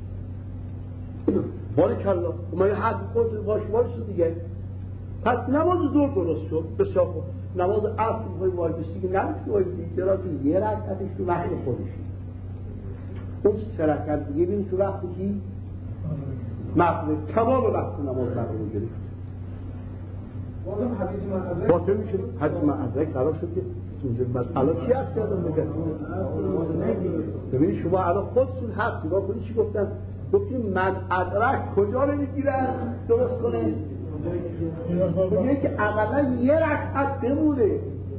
باریکالله ما یه حد خود واشو دیگه. پس نماز ظهر درست شد بسیار خوب. نماز عصر میخوای وایستی که نمیشه وایستی چرا که یه رکعتش تو وقت خودش اون 3 رکعت دیگه بین تو وقتی که مغرب تمام وقت نماز مغرب گرفت باطل میشه. حدیث من ادرک قرار شد که الان چی هست کردم بگم؟ ببینید شما الان خودتون هست نگاه کنید چی گفتم؟ گفتیم من ادرک کجا رو میگیرن درست کنه؟ بگید که اقلا یه رکعت بمونه.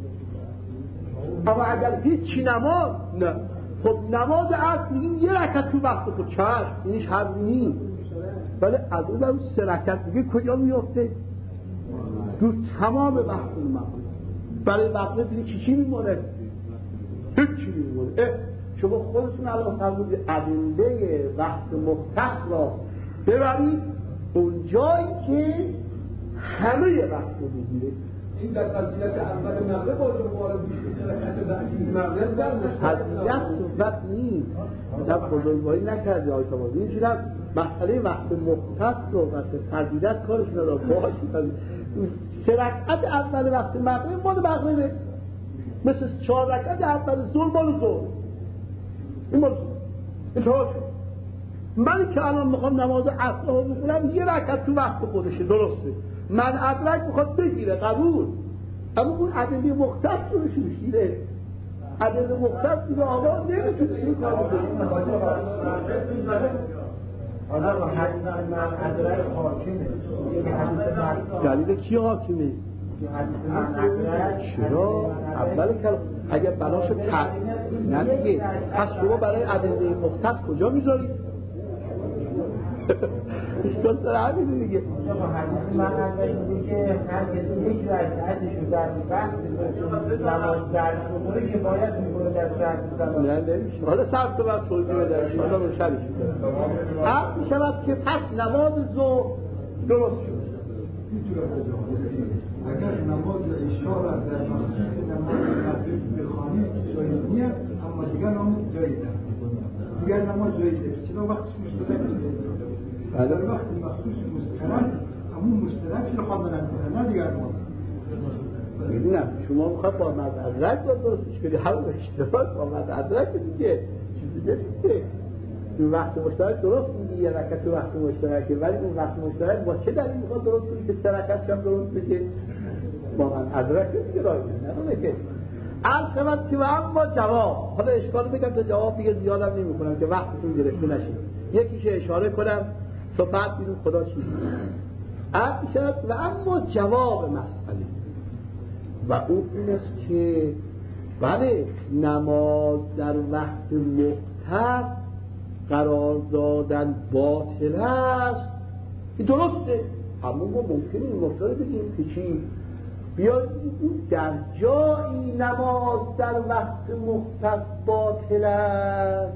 اما اگر هیچی نماز نه. خب نماز عصر میگیم یه رکعت تو وقت خود چشم اینش حرف نیست. ولی از اون 3 رکعت دیگه کجا میفته؟ تو تمام وقت مغرب. برای مغرب دیگه چی میمونه؟ هیچی میمونه. شما خودتون الان فرمودید ادله وقت مختص را ببرید اون جایی که همه وقت رو میگیره. این در فضیلت اول مغرب باشه وارد میشه حرکت بعدی مغرب در فضیلت صحبت نیست. نه بزرگواری نکرده آیت ما میشونم مسئله وقت مختص صحبت فضیلت کارش نداره باشه. 3 رکعت اول وقت مغرب مال مغربه، مثل 4 رکعت اول ظهر مال ظهر. این مال ظهر من که الان میخوام نماز عصر رو بخونم 1 رکعت تو وقت خودشه، درسته، من ادرک میخواد بگیره قبول، اما اون ادله مختص رو میشیره. ادله مختص میگه آقا نمیتونه این کار بکنه. آقا حدیث من ادرک حاکمه. دلیل کی حاکمه؟ چرا؟ اول کلام اگر بناشو نمیگه پس شما برای ادله مختص کجا میذاری؟ اشتاد داره همین دیگه. حدیث من ادرک میگه که هر کسی 1 رکعتشو در وقت نماز درس بخوره که باید میکنه در شهر نه نمیشه. حالا صرف تو باید توجیه بده حالا رو شرش میده عقل میشود که پس نماز ظهر درست شد. اگر نماز عشا را در مخصوص نماز مغرب بخوانیم جایی نیست، اما دیگر نماز جایی دارد، دیگر نماز جایی دارد، چرا وقتش مشترک نیست؟ در وقت مخصوص مشترک همون مشترک رو خواندن نه دیگر نماز. میدونم شما میخواد با مدرک با درستش کنی، همون اشتراک با مدرک دیگه چیز دیگه دیگه. این وقت مشترک درست میگی 1 رکعت وقت مشترکه، ولی اون وقت مشترک با چه دلیل میخواد درست کنی که 3 رکعت هم درست بشه؟ با من ادرک دیگه راه نمیده که عرض شود که اما جواب. حالا اشکال بگم تا جواب دیگه زیادم نمیکنم که وقتتون گرفته نشه. یکیش اشاره کنم تا بعد ببینیم خدا چی میگه. عرض شود و اما جواب مسئله و اون این است که بله نماز در وقت مختص قرار دادن باطل است، این درسته، اما ما ممکنه این مطلب بگیم که چی؟ بیاید در جایی نماز در وقت مختص باطل است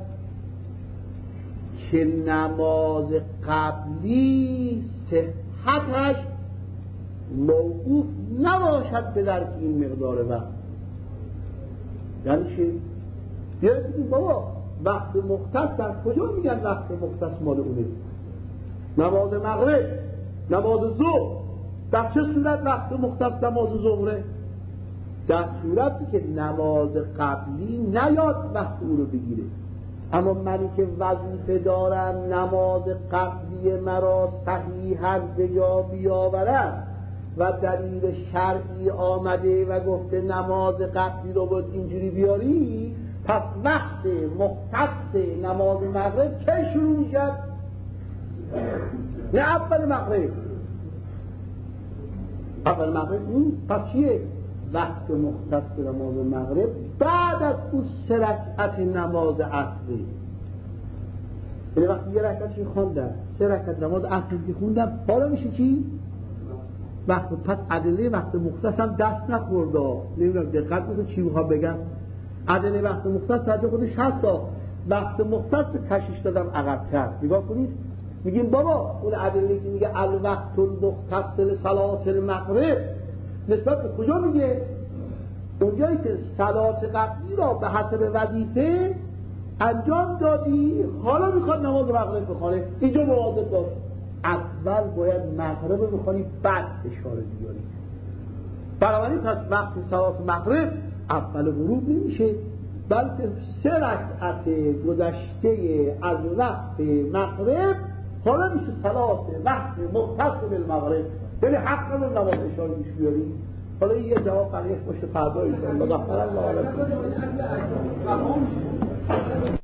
که نماز قبلی صحتش موقوف نباشد به درک این مقدار وقت. یعنی چی؟ بیاید بگیم بابا وقت مختص در کجا میگن وقت مختص مال اونه؟ نماز مغرب، نماز ظهر در چه صورت وقت مختص نماز ظهره؟ در صورتی که نماز قبلی نیاد وقت او رو بگیره. اما منی که وظیفه دارم نماز قبلی مرا صحیحاً به جا بیاورم و دلیل شرعی آمده و گفته نماز قبلی رو باید اینجوری بیاری، پس وقت مختص نماز مغرب کی شروع میشد؟ نه اول مغرب. اول مغرب این پس چیه؟ وقت مختص نماز مغرب بعد از اون 3 رکعت نماز عصری. یعنی وقتی 1 رکعتش خوندم 3 رکعت نماز عصری که خوندم حالا میشه چی؟ وقت پس ادله وقت مختص هم دست نخورده. نمیدونم دقت بکنید چی میخوام بگم. ادله وقت مختص ساعت خودش هست، وقت مختص کشش دادم عقب‌تر. نگاه کنید میگیم بابا اون ادله که میگه الوقت المختص لصلاة المغرب نسبت به کجا میگه؟ اونجایی که صلات قبلی را به حسب وظیفه انجام دادی حالا میخواد نماز مغرب بخونه، اینجا مواظب باش اول باید مغرب بخونی بعد اشاره بیاری. بنابراین پس وقت صلات مغرب اول غروب نمیشه، بلکه 3 رکعت گذشته از وقت مغرب حالا میشه صلات وقت مختص بالمغرب، یعنی حق نداره نماز اشاره بیش بیاری. حالا این یه جواب قریب باشه فردا انشاءالله. غفر الله علیکم.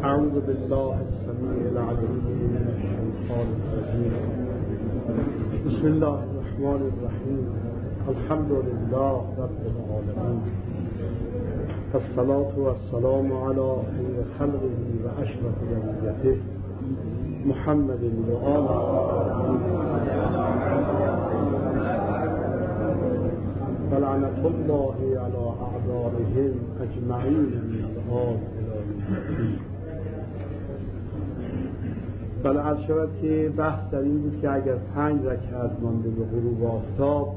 اعوذ بالله السمیع العلیم من الشیطان الرجیم. بسم الله الرحمن الرحیم. الحمد لله رب العالمین. الصلاة والسلام على خیر خلقه و اشرف بریته محمد و آله ولعنة الله على اعدائهم اجمعین من الآن الی یوم الدین. بله، عرض شود که بحث در این بود که اگر 5 رکعت مانده به غروب آفتاب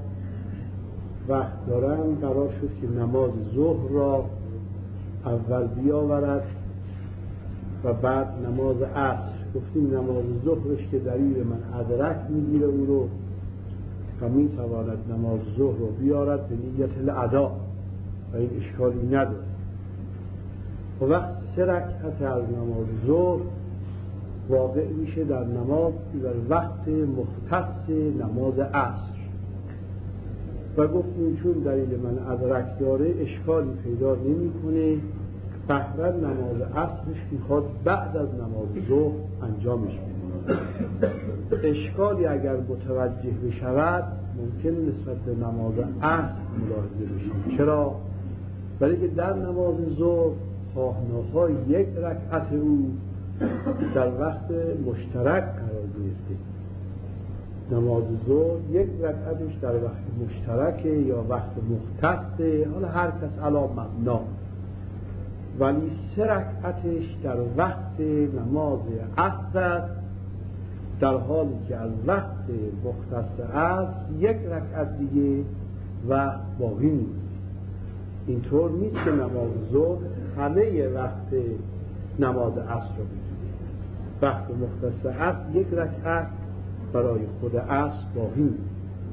وقت دارن، قرار شد که نماز ظهر را اول بیاورد و بعد نماز عصر. گفتیم نماز ظهرش که دلیل من ادرک میگیره او رو و میتواند نماز ظهر رو بیارد به نیت الادا و این اشکالی نداره. و وقت 3 رکعت از نماز ظهر واقع میشه در نماز در وقت مختص نماز عصر و گفتیم چون دلیل من ادرک داره اشکالی پیدا نمیکنه. فهرا نماز عصرش میخواد بعد از نماز ظهر انجامش بده. اشکالی اگر متوجه بشود ممکن نسبت به نماز عصر ملاحظه بشه. چرا؟ برای که در نماز ظهر خواهناهای 1 رکعت او در وقت مشترک قرار گرفته. نماز ظهر 1 رکعتش در وقت مشترکه یا وقت مختصه، حالا هر کس علی مبنا، ولی 3 رکعتش در وقت نماز عصر است، در حالی که از وقت مختص عصر 1 رکعت دیگه و باقی نیست. اینطور نیست که نماز ظهر همه وقت نماز عصر رو بگیره. وقت مختص عصر 1 رکعت برای خود عصر باقی نیست.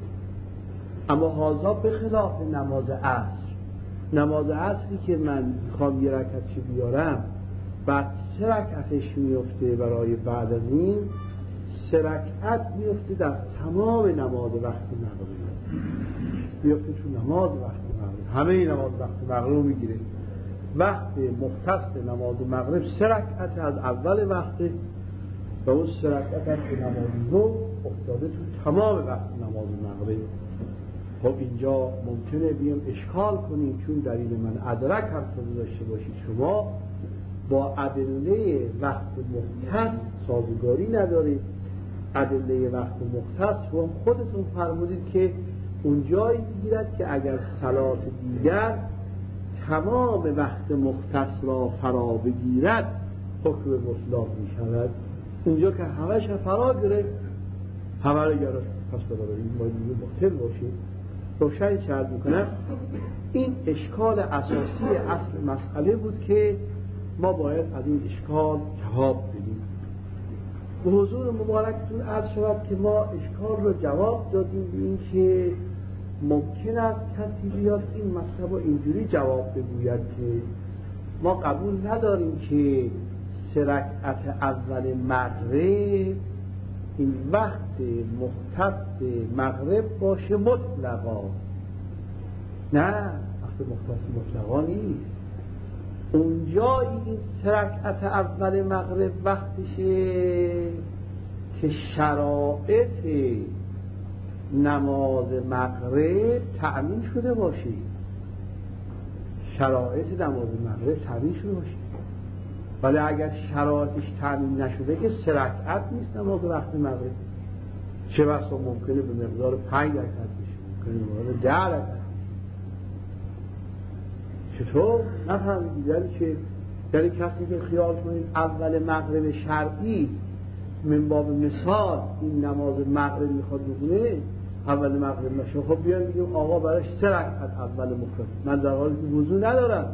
اما هذا به خلاف نماز عصر. نماز عصری که من میخوام 1 رکعتش بیارم بعد 3 رکعتش میفته برای بعد از این 3 رکعت میفته در تمام نماز وقت مغرب، میفته تو نماز وقت مغرب، همه نماز وقت مغرب میگیره. وقت مختص نماز مغرب 3 رکعت از اول وقت و اون 3 رکعت از نماز ظهر افتاده تو تمام وقت نماز مغرب. خب اینجا ممکنه بیام اشکال کنیم چون دلیل من ادرک هم داشته باشید شما با ادله وقت مختص سازگاری ندارید. ادله وقت مختص رو خودتون فرمودید که اونجایی میگیرد که اگر صلات دیگر تمام وقت مختص را فرا بگیرد حکم مطلق می شود. اینجا که همش فرا گرفت همه رو گرفت، پس بنابراین باید باطل باشید. روشن چرد میکنم این اشکال اساسی اصل مسئله بود که ما باید از این اشکال جواب بدیم. به حضور مبارکتون عرض شود که ما اشکال رو جواب دادیم به این که ممکن است کسی بیاد این مطلب رو اینجوری جواب بگوید که ما قبول نداریم که 3 رکعت اول مغرب این وقت مختص مغرب باشه مطلقا. نه، وقت مختص مطلقا نیست. اونجایی این 3 رکعت اول مغرب وقتشه که شرایط نماز مغرب تأمین شده باشه. شرایط نماز مغرب تأمین شده باشه. ولی اگر شرایطش تأمین نشده که 3 رکعت نیست نماز وقت مغرب. چه بسا ممکنه به مقدار 5 رکعت بشه، ممکنه به مقدار 10 رکعت. چطور؟ نفهمیدید؟ یعنی کسی که خیال کنید اول مغرب شرعی من باب مثال این نماز مغرب میخواد بکنه، اول مغرب نشه، خب بیان بگیم آقا براش 3 رکعت اول مختص، من در حالی که وضو ندارم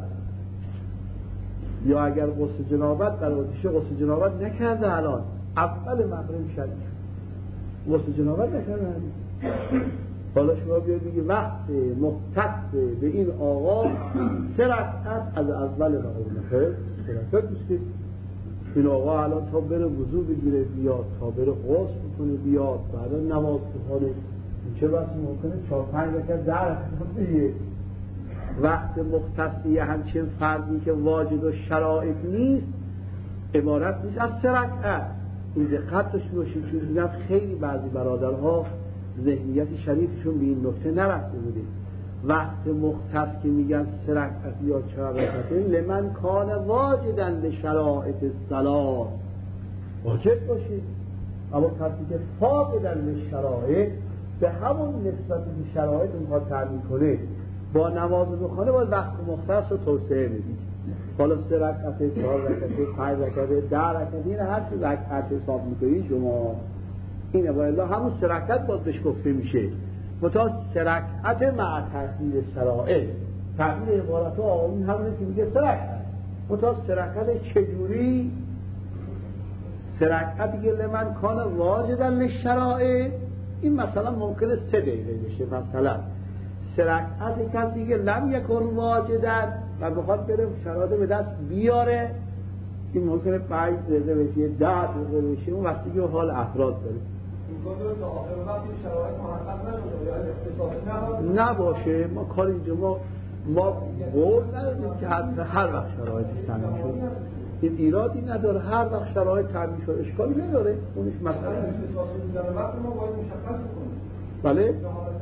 یا اگر غسل جنابت در آتیشه غسل جنابت نکرده الان اول مغرب شد غسل جنابت نکرده حالا شما بیاد بگی وقت مختص به این آقا 3 رکعت از اول مغرب نخیر 3 رکعت نیست که این آقا الان تا بره وضو بگیره بیاد تا بره غسل بکنه بیاد بعدا نماز بخونه چه بس ممکنه 4-5 رکعت 10 رکعت بگیره. وقت مختصی همچین فردی که واجد و شرایط نیست عبارت نیست از 3 رکعت. این دقت داشته باشید، چون میگم خیلی بعضی برادرها ذهنیت شریفشون به این نکته نرفته بوده. وقت مختص که میگن 3 رکعت یا 4 رکعت، لمن کان واجدا لشرائط الصلاه، واجب باشه. اما کسی که فاقدا للشرائط، به همون نسبت که شرایط اونها تعیین کنه با نماز بخونه، باید وقت مختص رو توسعه بدید. حالا 3 رکعت، 4 رکعت، 5 رکعت، 10 رکعت، این هر چه رکعت حساب میکنید شما، اینه باید همون 3 رکعت باید بهش گفته میشه. متا 3 رکعت مع تحصیل شرائط، تعبیر عبارت ها آقایون همونه که میگه 3 رکعت. متا 3 رکعت چجوری؟ 3 رکعت دیگه لمن کان واجدا للشرائط، این مثلا ممکنه 3 دقیقه بشه. مثلا 3 رکعت کسی که لم یکن واجدا و بخواد بره شرایط به دست بیاره، این ممکنه 5 دقیقه بشه، 10 دقیقه بشه، اون وقتی که حال افراد داره. نباشه. ما کار اینجا ما قول نداریم که هر وقت شرایطی تامین شد. این ایرادی نداره، هر وقت شرایط تامین شد اشکالی نداره، اونش مسئله نیست. بله؟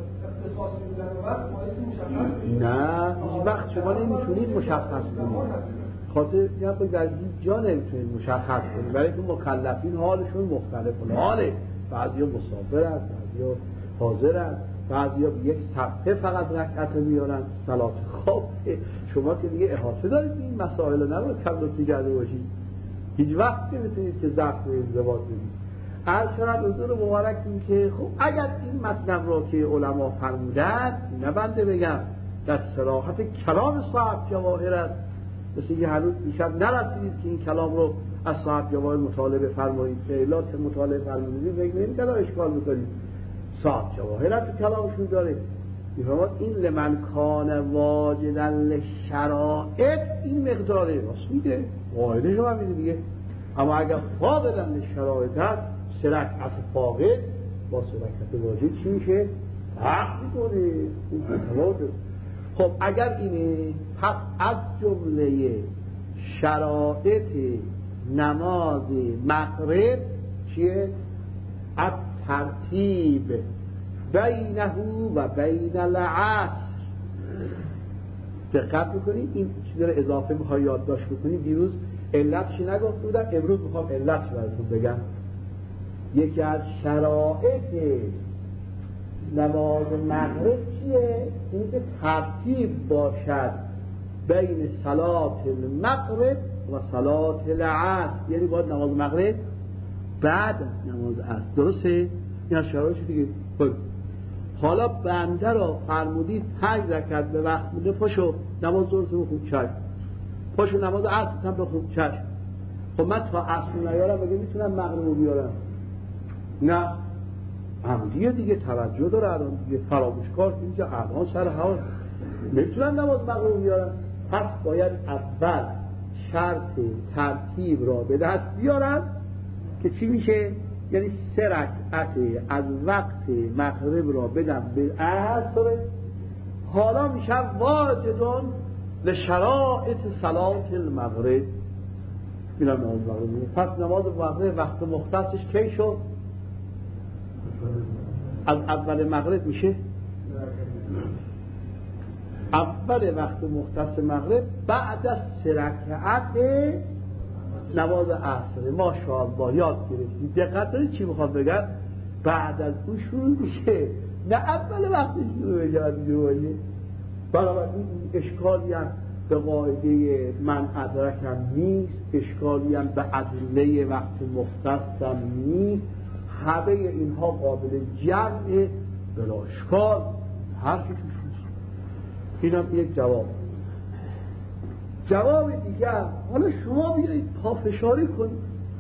نه، هیچ وقت شما نمیتونید مشخص کنید. خاطر یا در هیچ جا نمیتونید مشخص کنید، برای که مکلفین حالشون مختلف حاله. بعضیا مسافر هست، بعضیا حاضر هست، بعضیا به یک صفحه فقط رکعت میارن، صلات خواب. شما که دیگه احاطه دارید این مسائل رو نباید کم کرده باشید. هیچ وقت نمیتونید که ضبط انضباط بدید. هر شرط حضور مبارک این که خب اگر این مطلب را که علما فرمودن، نبنده بگم در صراحت کلام صاحب جواهر است، مثل که هنوز بیشتر نرسیدید که این کلام رو از صاحب جواهر مطالعه فرمایید، فعلات مطالعه فرمایید، فکر نمی‌کنید اشکال می‌کنید. صاحب جواهر تو کلامشون داره می‌فرماد این لمن کان واجدا للشرائط، این مقداره راست میده، قاعده شما میده دیگه. اما اگر فاقدا للشرائط هست، 3 رکعت فاقد با 3 رکعت واجب چی میشه؟ حق می‌کنه. این تواضع. خب اگر اینه، پس از جمله شرایط نماز مغرب چیه؟ از ترتیب بینه و بین العصر. دقت میکنید این چیز رو اضافه میخوای یادداشت بکنید. دیروز علتش نگفته بودم، امروز میخوام علتش براتون بگم. یکی از شرایط نماز مغرب چیه؟ این که ترتیب باشد بین صلات المغرب و صلات العصر، یعنی باید نماز مغرب بعد نماز عصر. درسته؟ این از شرایطش دیگه. حالا بنده را فرمودید 5 رکعت به وقت مونده، پاشو نماز ظهر رو بخون، چشم. پاشو نماز عصر هم بخون، چشم. خب من تا عصر نیارم مگه میتونم مغرب رو بیارم؟ نه، عملیه دیگه، توجه داره الان دیگه، فراموشکار که اینجا الان سر حال نمیتونن نماز مغرب رو بیارن. پس باید اول شرط ترتیب را به دست بیارن که چی میشه؟ یعنی 3 رکعت از وقت مغرب را بدم به عصر، حالا میشه واجدون لشرائط صلات المغرب. اینم نماز مغرب. پس نماز مغرب وقت مختصش کی شد؟ از اول مغرب میشه اول وقت مختص مغرب بعد از 3 رکعت نماز عصر. ماشاءالله یاد گرفتید. دقت دارید چی میخوام بگم؟ بعد از اون شروع میشه، نه اول وقتش شروع بشه. بنابراین اشکالی هم به قاعده من ادرکم نیست، اشکالی هم به ادله وقت مختصم نیست. همه اینها قابل جمع بلا اشکال، حرفی توش نیست. اینم یک جواب. جواب دیگر، حالا شما بیایید پافشاری کنید،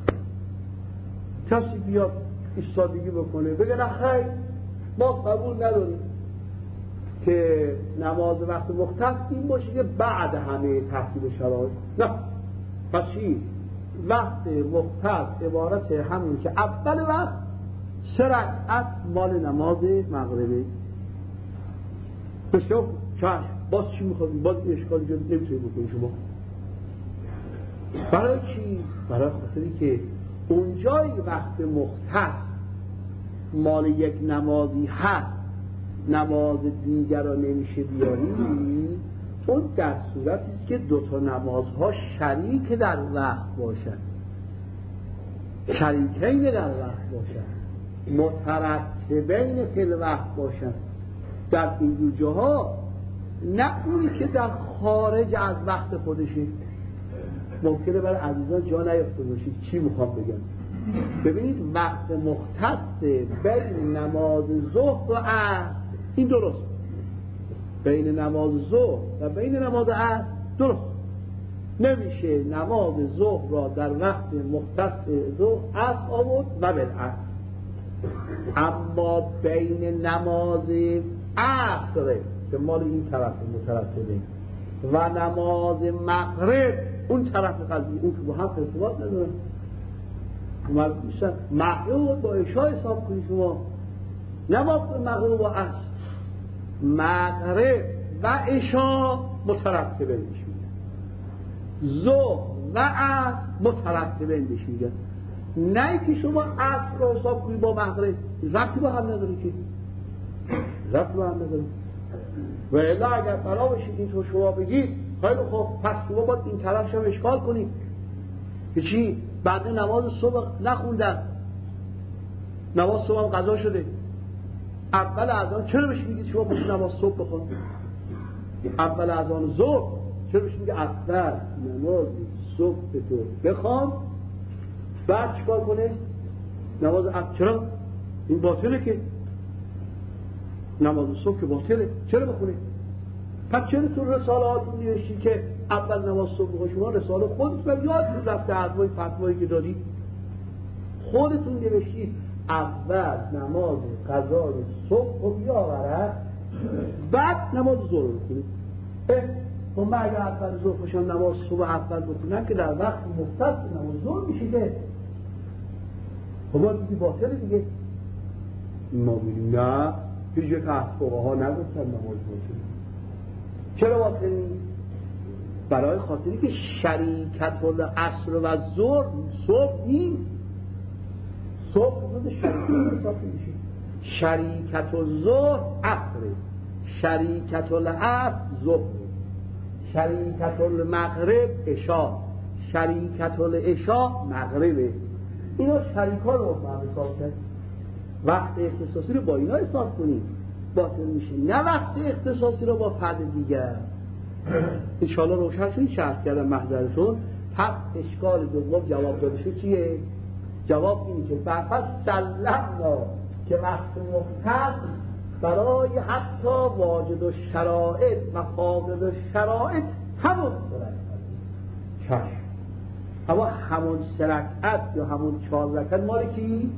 کسی بیاد ایستادگی بکنه بگه نه خیر ما قبول نداریم که نماز وقت مختص این باشه که بعد همه تحصیل شرایط. نه، پس چی؟ وقت مختص عبارت همون که اول وقت 3 رکعت مال نماز مغربه. بسیار چشم، باز چی میخواد؟ باز اشکالی جو نمیتونی بکنی شما. برای چی؟ برای خاطری که اونجای وقت مختص مال یک نمازی هست، نماز دیگر را نمیشه بیاری، اون در صورتی است که دوتا نمازها شریک در وقت باشن، شریکین در وقت باشن، مترتبین فی الوقت باشن. در این دو جاها نه اونی که در خارج از وقت خودشه. ممکنه برای عزیزان جا نیفته باشید چی میخوام بگم. ببینید وقت مختص بین نماز ظهر و عصر این درست، بین نماز ظهر و بین نماز عصر درست. نمیشه نماز ظهر را در وقت مختص ظهر عصر آورد و بالعکس. اما بین نماز عصر که مال این طرف مترتبه و نماز مغرب اون طرف قلبی، اون که با هم ارتباط نداره. مغرب با عشاء حساب کنید شما، نه مغرب و عصر. مغرب و عشاء مترتبه میشه، ظهر و عصر مترتبه میشه. نه که شما عصر رو حساب کنید با مغرب، ربطی با هم نداره که، ربطی با هم نداره. و الا اگر بنا بشید این تو شما بگید خیلی خوب پس شما باید این طرف شما اشکال کنید که چی؟ بعد نماز صبح نخوندن، نماز صبح هم قضا شده، اول اذان چرا بهش میگید شما باید نماز صبح بخون؟ اول اذان ظهر چرا بهش میگه اول نماز صبح تو بخوام بعد چیکار کنه؟ نماز عصر. چرا؟ این باطله که نماز صبح که باطله، چرا بخونه؟ پس چرا تو رسالهاتون نوشتی که اول نماز صبح بخون؟ شما رساله خودتون یادتون رفته حرفای فتوایی که دادید، خودتون نوشتید اول نماز قضای صبح رو بیاورد بعد نماز ظهر رو بخونید. خب من اگر اول ظهر باشم نماز صبح اول بخونم که در وقت مختص نماز ظهر میشه که خب باید دیگه باطله دیگه. ما میگیم نه هیچ یک فقها نگفتن نماز باطله. چرا باطله؟ برای خاطری که شریکت العصر و ظهر صبح نیست، صبح خود شریکت حساب میشه. شریکت الظهر عصر، شریکت العصر ظهر، شریکت المغرب عشاء، شریکت العشاء مغربه. اینا شریکان رو حساب کرد. وقت اختصاصی رو با اینا حساب کنیم باطل میشه، نه وقت اختصاصی رو با فرد دیگر. انشاءالله روشن شد. شرط کردم محضرتون. پس اشکال دوم جواب داده شد چیه؟ جواب اینه که برپس سلمنا که وقت مختص برای حتی واجد و شرائط و فاقد و شرائط همون چشم، اما همون رکعت یا همون 4 رکعت مال کی؟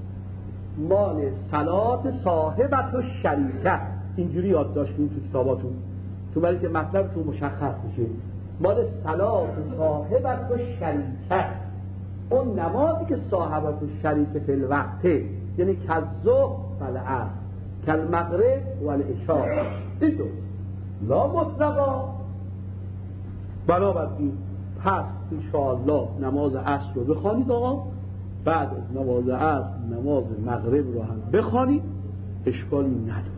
مال صلات صاحبت و شریکت. اینجوری یاد داشتیم تو کتاباتون، تو برای که مطلبتون مشخص میشه. مال صلات صاحبت و شریکت، اون نمازی که صاحبت و شریکت فی الوقته، یعنی کالظهر و العصر، کالمغرب و العشاء. این دو لا مطلقا. بنابراین پس انشاءالله نماز عصر رو بخوانید آقا، بعد از نماز عصر نماز مغرب رو هم بخوانید، اشکالی نداره.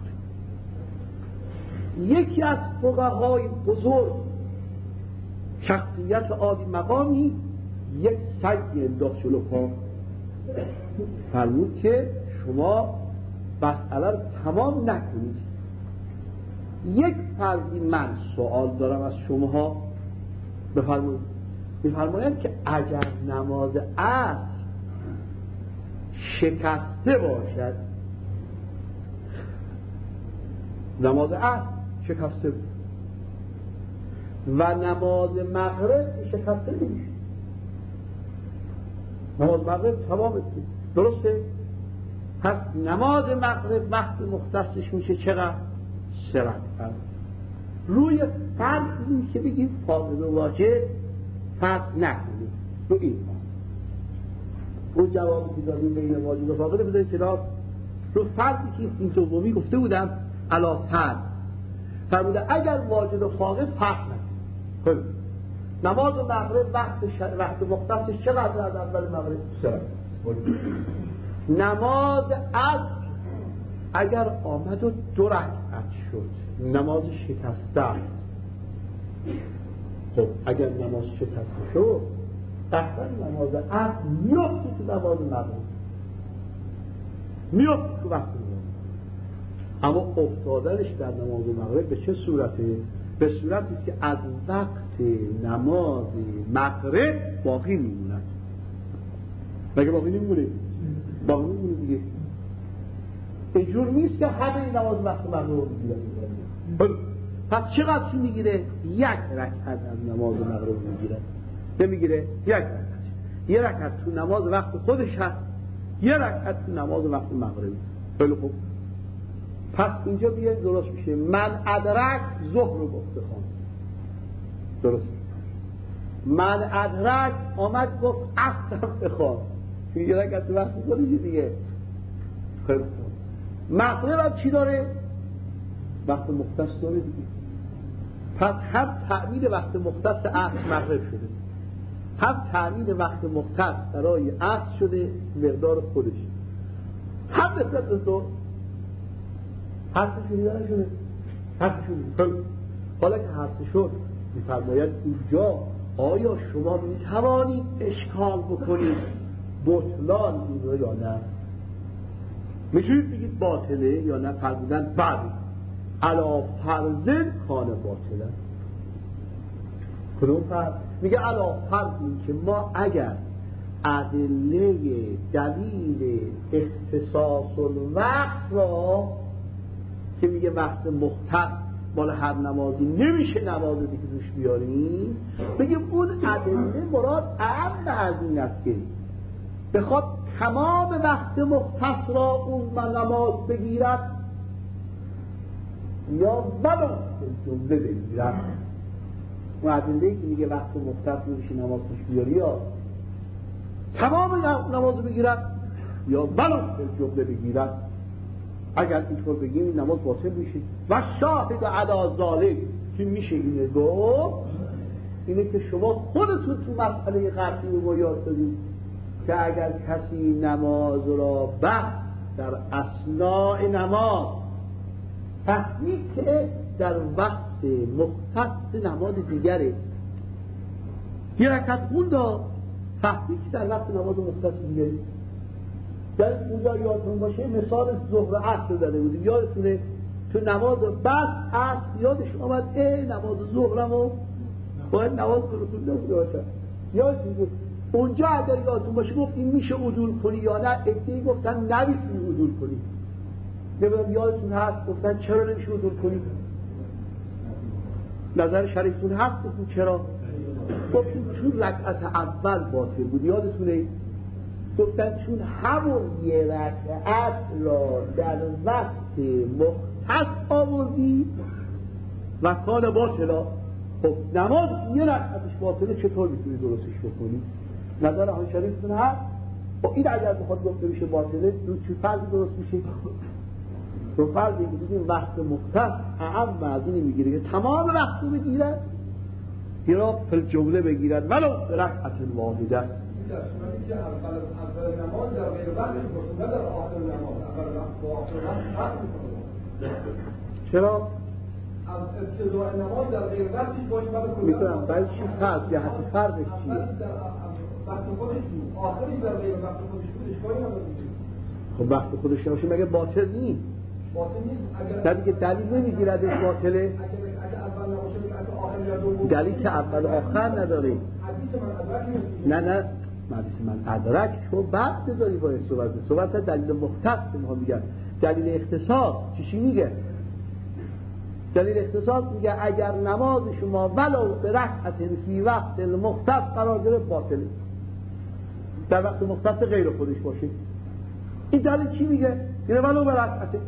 یکی از فقهای بزرگ، شخصیت عالی مقامی، یک سگی انداخت جلو پا، فرمود که شما مسئله رو تمام نکنید. یک فرضی من سوال دارم از شماها، بفرمایید. میفرمایند که اگر نماز عصر شکسته باشد، نماز عصر شکسته و نماز مغرب شکسته نمیشه، نماز مغرب تمامه، درسته؟ پس نماز مغرب وقتی مختصش میشه چقدر؟ 3 رکعت. روی فرض این که بگیم فاضل و واجب فرض نکنید، رو این فرض. اون جوابی که دادیم بین واجب و فاضل بذارید کنار. رو فرضی که این دومی گفته بودم علا فرض فرموده اگر واجب و فاضل فرض نکنید. نماز مغرب وقت مختصش چقدر از اول مغرب؟ 3 نماز عصر اگر آمد و 2 رکعت شد نماز شکسته است. خب اگر نماز شکسته شد قطعا نماز عصر میفته تو نماز مغرب، میفته تو وقت نماز. اما افتادنش در نماز مغرب به چه صورته؟ به صورتی که از وقت نماز مغرب باقی میموند. مگه باقی نمیمونه؟ باقی میمونه دیگه. اینجور نیست که همه نماز وقت مغرب رو میگیره. پس چقدر میگیره؟ 1 رکعت از نماز مغرب میگیره. نمیگیره؟ 1 رکعت. 1 رکعت تو نماز وقت خودش هست، 1 رکعت تو نماز وقت مغرب. خیلی خوب. پس اینجا بیاید درست میشه. من ادرک ظهر رو گفته خواهم. درست. من ادرک آمد گفت عصر بخوان. چون 1 رکعت وقت خودش دیگه. خیلی خوب. مغرب هم چی داره؟ وقت مختص داره دیگه. پس هم تعمید وقت مختص عصر مغرب شده، هم تعمید وقت مختص برای عصر شده مقدار خودش، هم نسبت به تو حرف شده نشده. حرف شده. حالا که حرف شد میفرماید اینجا آیا شما میتوانید اشکال بکنید بطلان این رو یا نه؟ میتونید بگید باطله یا نه؟ فرمودن بله علا فرض کان باطله. کدوم فرض؟ میگه علا فرض این که ما اگر ادله دلیل اختصاص الوقت را که میگه وقت مختص مال هر نمازی نمیشه نماز دیگه روش بیاریم، بگیم اون ادله مراد اعم از این است که بخواد تمام وقت مختص را اون نماز بگیرد یا ولو جمله بگیرد. اون ادله که میگه وقت مختص نمیشه نماز روش بیاری یا تمام نماز بگیرد یا ولو جمله بگیرد. اگر اینطور بگیم نماز باطل میشه. و شاهد علی ذالک که میشه اینه گفت اینه که شما خودتون تو مسئله قطعی رو یاد دادید که اگر کسی نماز را در اثناء نماز فهمید که در وقت مختص نماز دیگره، 1 رکعت خوند فهمید که در وقت نماز مختص دیگره. در اونجا یادتون باشه مثال ظهر عصر داده بودیم، یادتونه تو نماز بعد عصر یادش آمد نماز ظهرمو باید نماز برسون نبوده باشد. یادتون بود اونجا اگر یادتون باشه گفتیم میشه عدول کنی یا نه؟ ادعی گفتن نمیتونی عدول کنی. نمیدونم یادتون هست گفتن چرا نمیشه عدول کنی؟ نظر شریفتون هست گفتیم چرا؟ گفتیم چون رکعت اول باطل بود. یادتونه؟ گفتن چون همون 1 رکعت را در وقت مختص آوردی و کان باطلا. خب نماز 1 رکعتش باطله چطور میتونی درستش بکنی؟ نظر آن شریفتون هست؟ با این اگر بخواد گفته میشه باطله چه فرضی درست میشه؟ تو فرضی که دیدیم وقت مختص اعم از اینی میگیره که تمام وقت رو بگیرد یا فل جمله بگیرد ولو رکعت واحده. در صورتی که اول نماز در غیر وقت باشه نه در آخر نماز. اول وقت با آخر وقت فرق میکنه. چرا؟ از ابتداء نماز در غیر وقتش باشه بعد میتونم برای چی فرق جهت فرقش چیه؟ وقت خودش بود آخری در غیر وقت خودش بود اشکالی نداره. خب وقت خودش نباشه مگه باطل نیست؟ باطل نیست. اگر دیگه دلیل نمیگیردش باطله. اگر اول نباشه که آخر یا دوم دلیل که اول آخر نداره. حدیث من ادرک نه حدیث من ادرک تو بعد بذاری باید صحبت دلیل مختص ما میگن. دلیل اختصاص چی میگه؟ دلیل اختصاص میگه اگر نماز شما ولو به رکعت فی وقت المختص قرار گرفت باطله، در وقت مختص غیر خودش باشه. این دلیل چی میگه؟ یعنی ولو به رکعته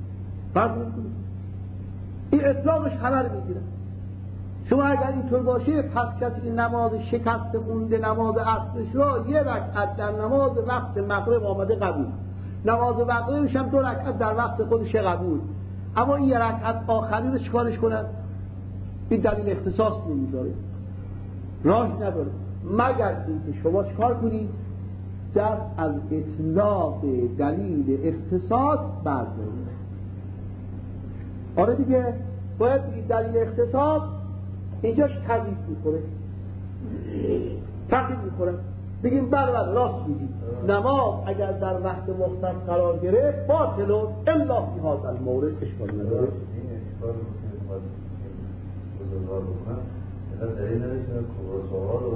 این اطلاقش خبر میگیره. شما اگر اینطور باشه پس کسی نماز شکست خونده نماز عصرش را 1 رکعت در نماز وقت مغرب آمده قبول، نماز مغربش هم 2 رکعت در وقت خودش قبول، اما این 1 رکعت آخری رو چیکارش کنن؟ این دلیل اختصاص نمیذاره. راهی نداره مگر اینکه شما چکار کنید؟ دست از اطلاق دلیل اختصاص بردارید. آره دیگه، باید بگید دلیل اختصاص اینجاش تضعیف میخوره، تضعیف میخوره. بگیم بله راست میگید، نماز اگر در وقت مختص قرار گرفت باطل الا فی هذا المورد اشکال نداره. این اشکال رو که بزرگوار بکنم اگر دلیل نداشت کبرا سوال رو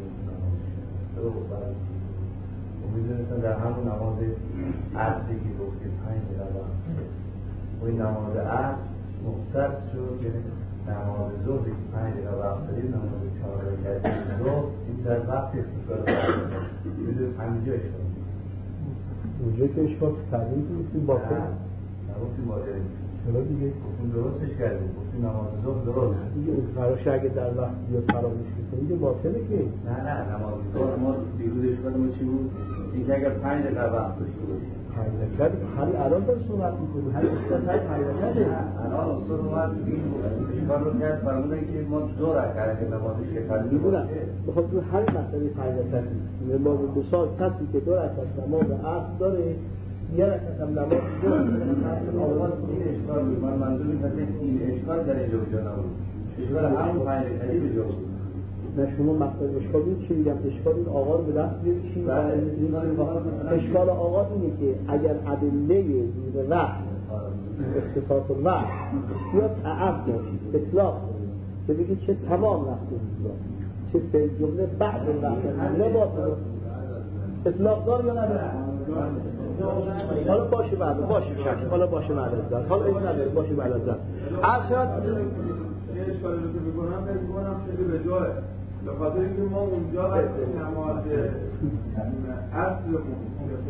میدونستن در همون نماز عصری که گفتیم 5 دقیقه و این نماز عصر مختص شد، یعنی نماز ظهر که 5 دقیقه وقت داریم، نماز 4 رکعتی ظهر این در وقت اختصاص میدونست همینجا اشکال اونجا که اشکال تغییر نیستیم باطل نگفتیم باطل چرا دیگه؟ گفتیم درستش کردیم، گفتیم نماز ظهر درست دیگه اون فراشه اگه در وقت یا فراموش میکنید باطله که نه نماز ظهر ما دیروز اشکال ما چی بود؟ اینکه اگر 5 دقیقه وقت داشته باشیم حقیقت همین الان داره صحبت میکنیم همین اصطلاح حقیقته. الان اصلا اومد این اشکال رو کرد فرمودن که ما 2 رکعت نمازش که فرض میدونم بخواد تو همین مسئله حقیقت نیست. نماز 2 سال کسی که 2 رکعت نماز عصر داره، 1 رکعت هم نماز ظهر آواز این اشکال بود. من منظور این اشکال در اینجا بجا نبود، اشکال همون 5 رکعتی بجا بود. نه شما مقصد اشکال چی میگم؟ اشکال این آقا رو به دست بیارید. اشکال آقا اینه که اگر ادله زیر وقت اختصاص الوقت یا تعب باشید اطلاق که بگید چه تمام وقت روزا چه فعل جمله بعد وقت جمله باطل اطلاق دار یا نداره؟ حالا باشه بعد باشه شک حالا باشه بعد از ذات حالا این نداره باشه بعد از ذات ارشاد این اشکالی رو که میکنم خیلی به جایه، به خاطر اینکه ما اونجا نماز اصلمون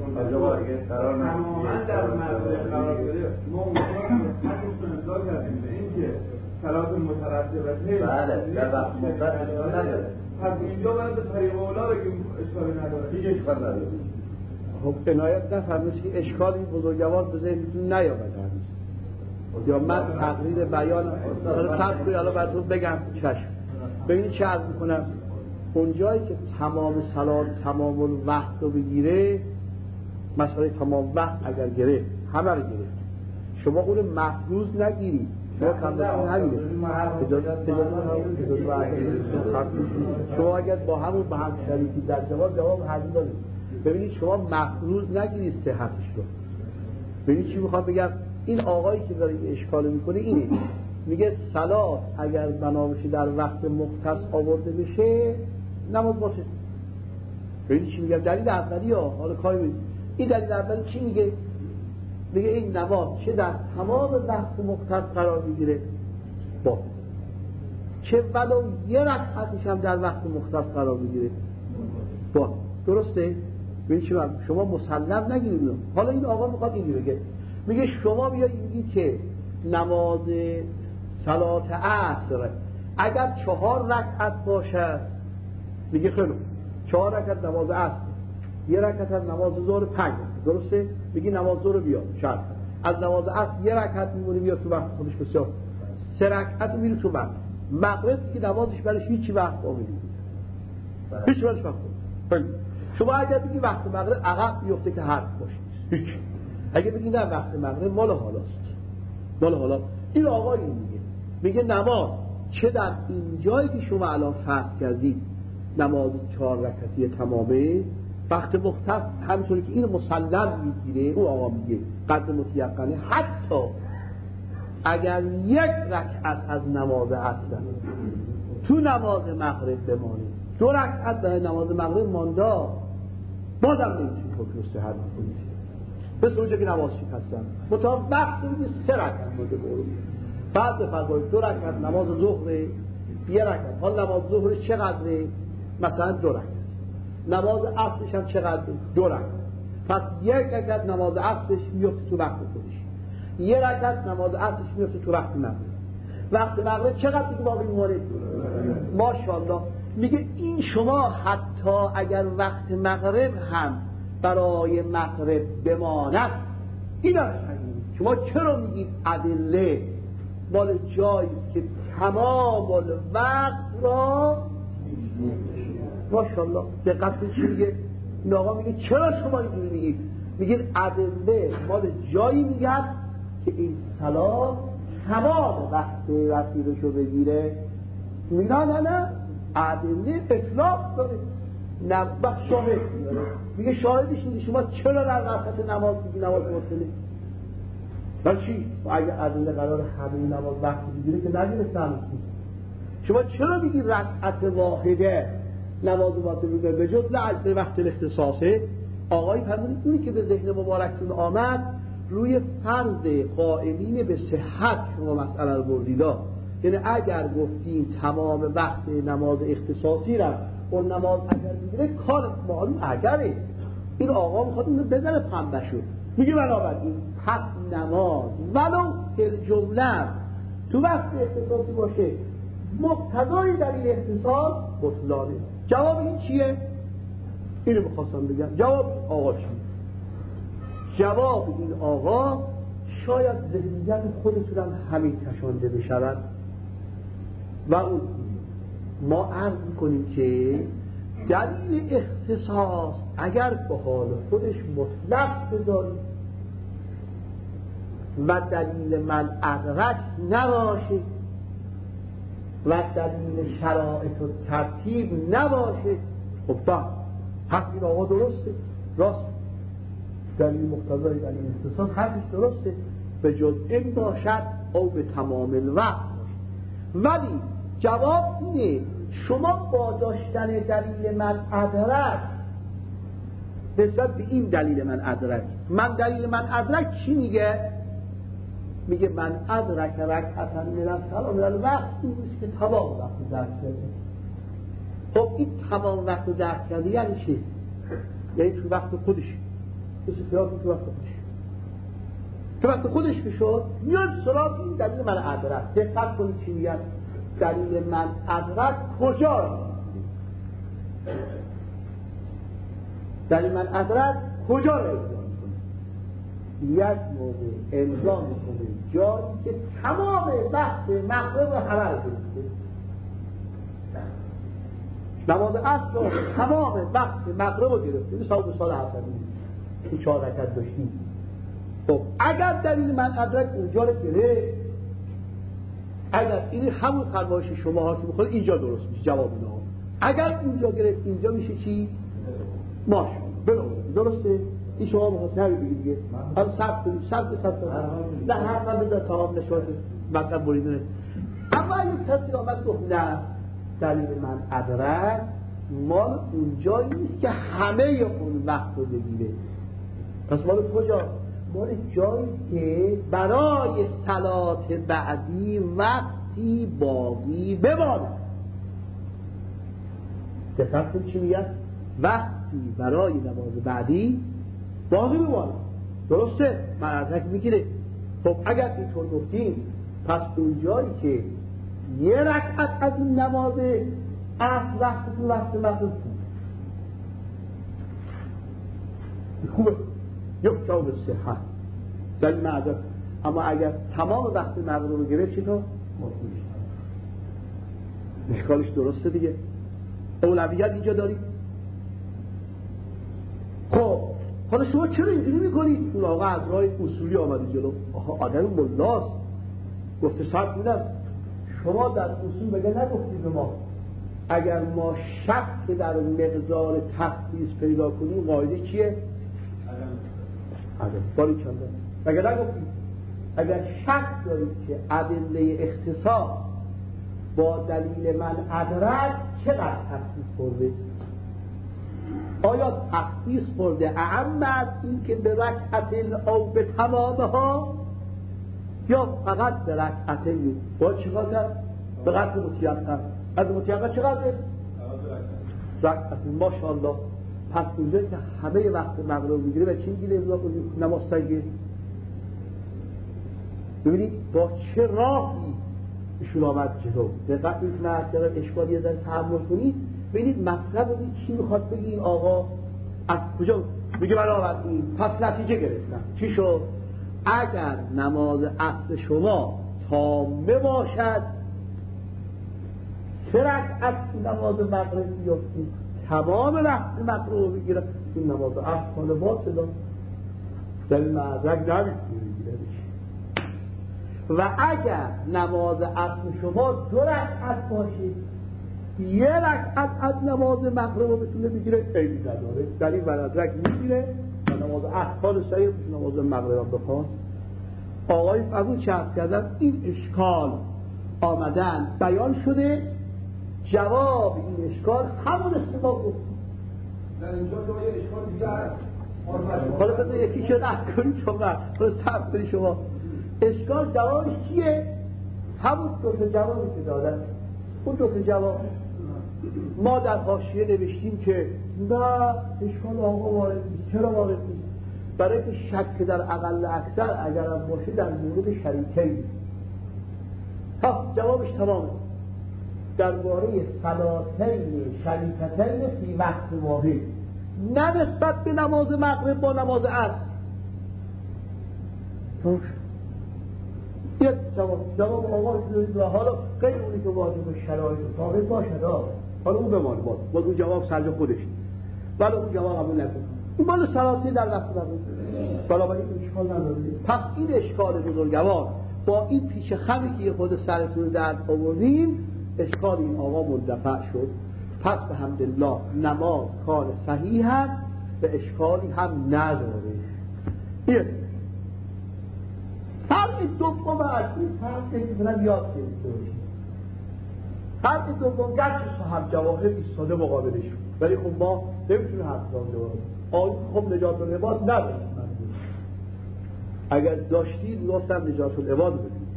تماما در مغرب قرار گرفت، ما اونجا حدش رو امضا کردیم به اینکه صلات مترتبه بله در وقت مختص اشکال نداره. پس اینجا باید به طریق اولا بگیم اشکالی نداره، هیچ اشکال نداره. خب عنایت نفرمایید که اشکالی بزرگوار به ذهنتون نیامده یا من تقریر بیان حالا صبر کنید حالا براتون بگم چشم. ببینید چه عرض میکنم، اونجایی که تمام صلات تمام الوقت رو بگیره، مسئله تمام وقت اگر گرفت همه رو گرفت، شما اون محفوظ نگیرید، شما کاملا همینه. شما اگر با همون به هم شریکی در جواب حدی دارید. ببینید شما محفوظ نگیرید صحتش رو. ببینید چی میخوام بگم، این آقایی که داره این اشکال میکنه اینه، میگه صلات اگر بنا بشه در وقت مختص آورده بشه نماز باشه. ببینید چی میگم، دلیل اولی حالا کاری میگه این دلیل اولی چی میگه؟ میگه این نماز چه در تمام وقت مختص قرار میگیره با چه ولو 1 رکعتش هم در وقت مختص قرار میگیره با درسته؟ ببینید چی میگم، شما مسلم نگیرید. حالا این آقا میخواد اینی بگه، میگه شما بیایی میگی که نماز صلات عصر اگر 4 رکعت باشه، میگه خیلی 4 رکعت نماز عصر، 1 رکعت هم نماز ظهر 5 درسته؟ میگی نماز ظهر بیاد شرط از نماز عصر 1 رکعت میمونه میاد تو وقت خودش، بسیار 3 رکعت میره تو وقت مغرب که نمازش برای هیچ وقت آمده هیچ وقت وقت. شما اگر بگی وقت مغرب عقب میفته که حرف باشه هیچ، اگه بگی نه وقت مغرب مال حالاست مال حالا. این آقا این میگه نماز چه در این جایی که شما الان فرض کردید نماز 4 رکعتی تمامه وقت مختص همینطوری که این مسلم میگیره، او آقا میگه قدر متیقنه حتی اگر 1 رکعت از نماز عصر تو نماز مغرب بمانه، 2 رکعت برای نماز مغرب مانده بازم نمیشه حکم صحت میکنید مثل اونجا که نماز شکستن مطابق وقت میگه 3 رکعت مانده برو بعد بفرمایید 2 رکعت نماز ظهر 1 رکعت، حال نماز ظهر چقدره؟ مثلا 2 رکعت، نماز عصرش هم چقدره؟ 2 رکعت. پس 1 رکعت نماز عصرش میفته تو وقت خودش، 1 رکعت نماز عصرش میفته تو وقت مغرب. وقت مغرب چقدر دیگه باقی میمونه؟ ماشاءالله. میگه این شما حتی اگر وقت مغرب هم برای مغرب بماند اینا شما چرا میگید ادله مال جاییست که تمام الوقت را ماشاءالله. دقت کنید چی میگه این آقا، میگه چرا شما اینجوری میگید؟ میگید ادله مال جایی میگن که این صلات تمام وقت رسیدشو بگیره. میگه نه ادله اطلاق داره، وقت شاهد داره. میگه شاهدش اینه شما چرا در وسط نماز میگی نماز باطله؟ ولی چی؟ اگه ادله قرار همه نماز وقت بگیره که نگیرستن، شما چرا میگی رکعت واحده نماز باطل میگه به جز لعل وقت الاختصاصه؟ آقای فرمودید اونی که به ذهن مبارکتون آمد روی فرض قائلین به صحت شما مسئله رو بردیدا. یعنی اگر گفتیم تمام وقت نماز اختصاصی را اون نماز اگر بگیره کار معلوم اگره، این آقا میخواد اونو بزنه پنبشو. میگه بنابراین پس نماز ولو جمله تو وقت اختصاصی باشه مقتضای دلیل اختصاص بطلانه. جواب این چیه؟ اینو میخواستم بگم. جواب آقا چیه؟ جواب این آقا شاید ذهنیت خودتون همین کشانده بشود و اون ما عرض میکنیم که دلیل اختصاص اگر به حال خودش مطلق بذاریم و دلیل من ادرک نباشه و دلیل شرایط و ترتیب نباشه، خب حق این آقا درسته، راست، دلیل مقتضای دلیل اختصاص حقش درسته، به جز این باشد او به تمام الوقت باشه. ولی جواب اینه شما با داشتن دلیل من ادرک نسبت به این دلیل من ادرک، من دلیل من ادرک چی میگه؟ میگه من ادرک رکعتا من الصلاه من الوقت، این نیست که تمام وقت درک کرده. خب این تمام وقت درک کرده یعنی چی؟ یعنی تو وقت خودش، مثل قیاس تو وقت خودش، تو وقت خودش که شد میاد سراغ این دلیل من ادرک. دقت کنید چی میگن؟ دلیل من ادرک کجا؟ دلیل من ادرک کجا رو الزام میکنه؟ یک موقع الزام میکنه جایی که تمام وقت مغرب رو همه رو گرفته، نماز عصر تمام وقت مغرب رو گرفته، مثال حسنی که 4 رکعت داشتیم. خب اگر دلیل من ادرک اونجا رو گرفت، اگر این همون فرمایش شما ها که میخواد اینجا درست میشه جواب اینا. اگر اینجا گرفت اینجا میشه چی؟ ماش درسته؟ این شما میخواست نبید دیگه هم سب نه حرفا بذار تمام نشوشه مطلب بریدونه. اما اگه کسی آمد گفت نه دلیل من ادرک مال اونجایی نیست که همه اون وقت رو بگیره، پس مال کجا؟ مال جایی که برای صلات بعدی وقتی باقی بمانه. دقت کنید چی میگه؟ وقتی برای نماز بعدی باقی بمانه، درسته؟ معنی میگیره. خب اگر اینطور گفتیم پس اون جایی که یه رکعت از این نماز اصل وقت مغرب خوبه یک جواب صحت دلیل معذر. اما اگر تمام وقت مغرب رو گرفت چطور؟ اشکالش درسته دیگه، اولویت اینجا دارید. خب حالا شما چرا اینجوری میکنید؟ اون آقا از راه اصولی آمده جلو، آها آدم ملاست گفته شرط میدم شما در اصول بگه نگفتید به ما اگر ما شک در مقدار تخصیص پیدا کنیم قاعده چیه؟ عدم. باری چنده اگر نگفتید اگر شک دارید که ادله اختصاص با دلیل من ادرک چقدر تخصیص خورده؟ آیا تخصیص خورده اعم از این که به رکعتین او به تمامها یا فقط به رکعتین؟ باید چقدر کرد؟ به قدر متیقن. از متیقن چقدر؟ رکعتین. ماشاءالله. پس اونجایی که همه وقت مغرب میگیره و چی میگیره؟ نماز سگه. ببینید با چه راهی ایشون آمد جلو. دقیق این که من اشکالی یه ذره تحمل کنید. ببینید مطلب ببینید چی میخواد بگی این آقا از کجا میگه من آوردیم پس نتیجه گرفتم. چی شد؟ اگر نماز عصر شما تامه باشد 3 رکعت نماز مغرب بیفتید تمام وقت مغرب رو بگیره این نماز عصر کنه باطلا در این مدرک نمیتونه بگیره. و اگر نماز عصر شما 2 رکعت باشه 1 رکعت از نماز مغرب رو بتونه بگیره عیبی نداره، در این مدرک میگیره و نماز عصر کار صحیح نماز مغرب هم بخواد. آقای فرمود چرخ کردن این اشکال آمدن بیان شده، جواب این اشکال همون ما گفتیم. در اینجا جای اشکال دیگه هست. حالا بذار یکی شد عرض کنید شما حالا صرف کنید شما اشکال جوابش چیه؟ همون 2 جوابی که دادن. اون 2 جواب ما در حاشیه نوشتیم که نه اشکال آقا وارد نیست. چرا وارد نیست؟ برای که شک در اقل اکثر اگرم باشه در مورد شریکین. جوابش تمامه درباره صلاتین شریکتین فی وقت واحد، نه نسبت به نماز مغرب با نماز عصر. یک جواب آقا شده حالا غیر اونی که واجب شرایط و ثابت باشه حالا اون بمانه باز اون جواب سرج خودش ولی اون جواب قبول نکنه این مال صلاتی در وقت نبود بنابراین اشکال نداره. پس این اشکال بزرگوار با این پیش خمی که خود سرتون درد آوردیم اشکال این آقا مندفع شد. پس به حمدالله نماز کار صحیح هست و اشکالی هم نداره. این فرق دوم اصلی فرقی که برم یاد گرفته باشید. فرق دوم گرچه صاحب جواهر ایستاده مقابلش ولی خب ما نمیتونیم حرف جواهر آن خب نجات العباد نداریم. اگر داشتید گفتم نجات العباد بدید.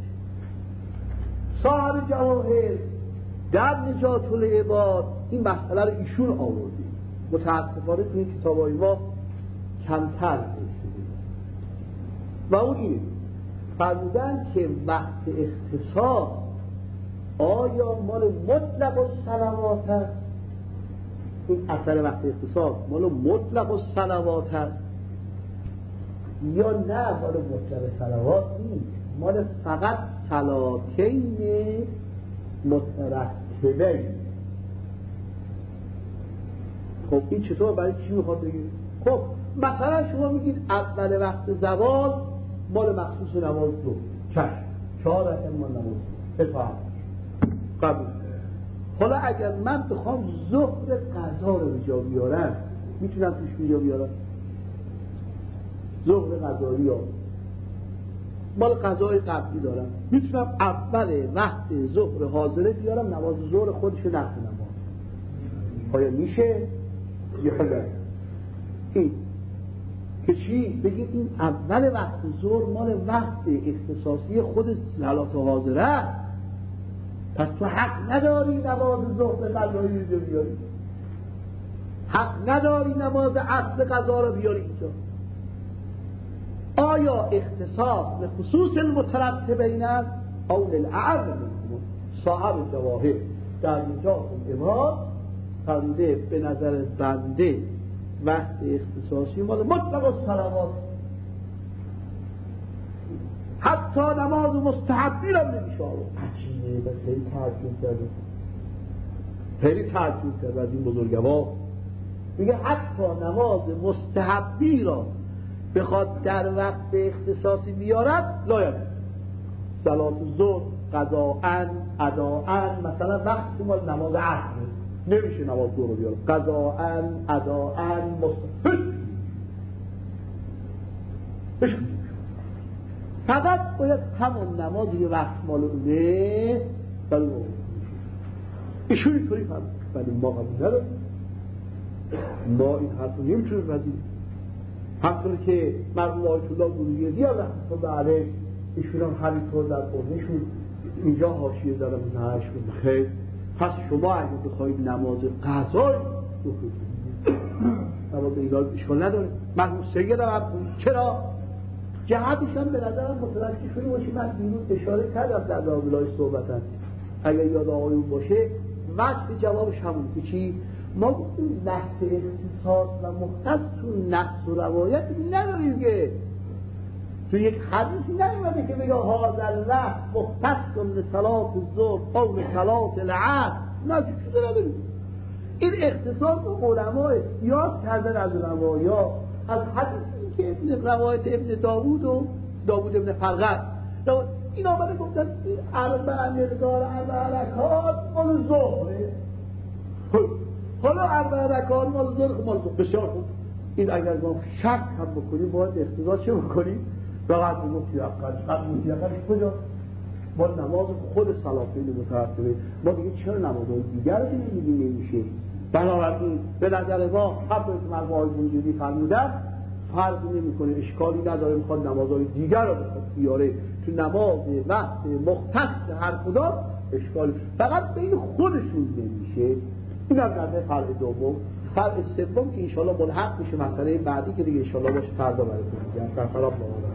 صاحب جواهر در نجات العباد این مسئله رو ایشون آوردی، متاسفانه تو این کتابای ما کمتر شده و اون اینه فرمودن که وقت اختصاص آیا مال مطلق الصلوات است؟ این اثر وقت اختصاص مال مطلق الصلوات است یا نه مال مطلق صلوات نیست، مال فقط صلاتین مترتبین. خب این چطور برای چی میخواد بگید؟ خب مثلا شما میگید اول وقت زوال مال مخصوص نماز دو چشم 4 رکعت مال نماز بفهم قبول. حالا اگر من بخوام ظهر قضا رو بجا بیارم میتونم توش بجا بیارم؟ ظهر قضایی ها مال قضای قبلی دارم میتونم اول وقت ظهر حاضره بیارم نماز ظهر خودشو نخونم. آیا میشه؟ یا نه؟ این که چی؟ بگید این اول وقت ظهر مال وقت اختصاصی خود صلات حاضره، پس تو حق نداری نماز ظهر قضایی رو بیاری، حق نداری نماز عصر قضا رو بیاری اینجا. آیا اختصاص لخصوص المترتبین است او للعرض منهم؟ صاحب جواهر در اینجا امام فرموده به نظر بنده وقت اختصاصی مال مطلق الصلوات، حتی نماز مستحبی را نمیشه. عجیبه، خیلی تعجب کرده، خیلی تعجب کرده از این بزرگوار. میگه حتی نماز مستحبی را بخواد در وقت اختصاصی بیارد لاید صلات الظهر قضاءً اداءً، مثلا وقتی مال نماز عصر نمیشه نماز ظهر رو بیاره قضاءً اداءً فقط باید همون نماز یه وقت مال اونه بل اون ایشون اینطوری فهم، ولی ما قبول نداریم، ما این حرف رو نمیتونیم بزنیم. همطور که مرحوم آیت الله بروجردی رحمت الله علیه ایشون هم همینطور در قرنشون اینجا حاشیه دارم نهایشون خیر. پس شما اگه بخواید نماز قضایی نماز ایراد اشکال نداره. مرحوم سید هم چرا؟ جهتش هم به نظرم متوجه شده باشی. من دیروز اشاره کردم در رابلای صحبتن اگر یاد آقایون باشه وقت جوابش همون که چی؟ ما گفتیم وقت اختصاص و مختص تو نص و روایت نداریم که تو یک حدیثی نیومده که بگه هذا الوقت مختص لصلاة الظهر او لصلاة العصر نه چیزی نداریم. این اختصاص با علماء یاد کردن از علماء یا از حدیثی که روایت ابن داوود و داوود ابن فرقد این آمده گفتن این مقدار 4 رکعات مال ظهره. حالا 4 رکعات مال ظهر بسیار خوب. این اگر ما شک هم بکنیم باید اقتضا چه بکنیم؟ فقط مطلقاً کجا؟ با نماز خود سلاسل متوسطه ما دیگه چرا نمازهای دیگر رو میگیم نمیشه؟ بنابراین به نظر ما حتی که مرحوم آقای بنجوری فرمودن فرقی نمیکنه، اشکالی نداره، میخواد نمازهای دیگر رو بخواد بیاره تو نماز وقت مختص هر کدام اشکالی، فقط بین خودشون نمیشه. این هم در فرع دوم. فرع سوم که انشاءالله ملحق میشه مسئله بعدی که دیگه انشاءالله باشه فردا براتون میگم. در خراب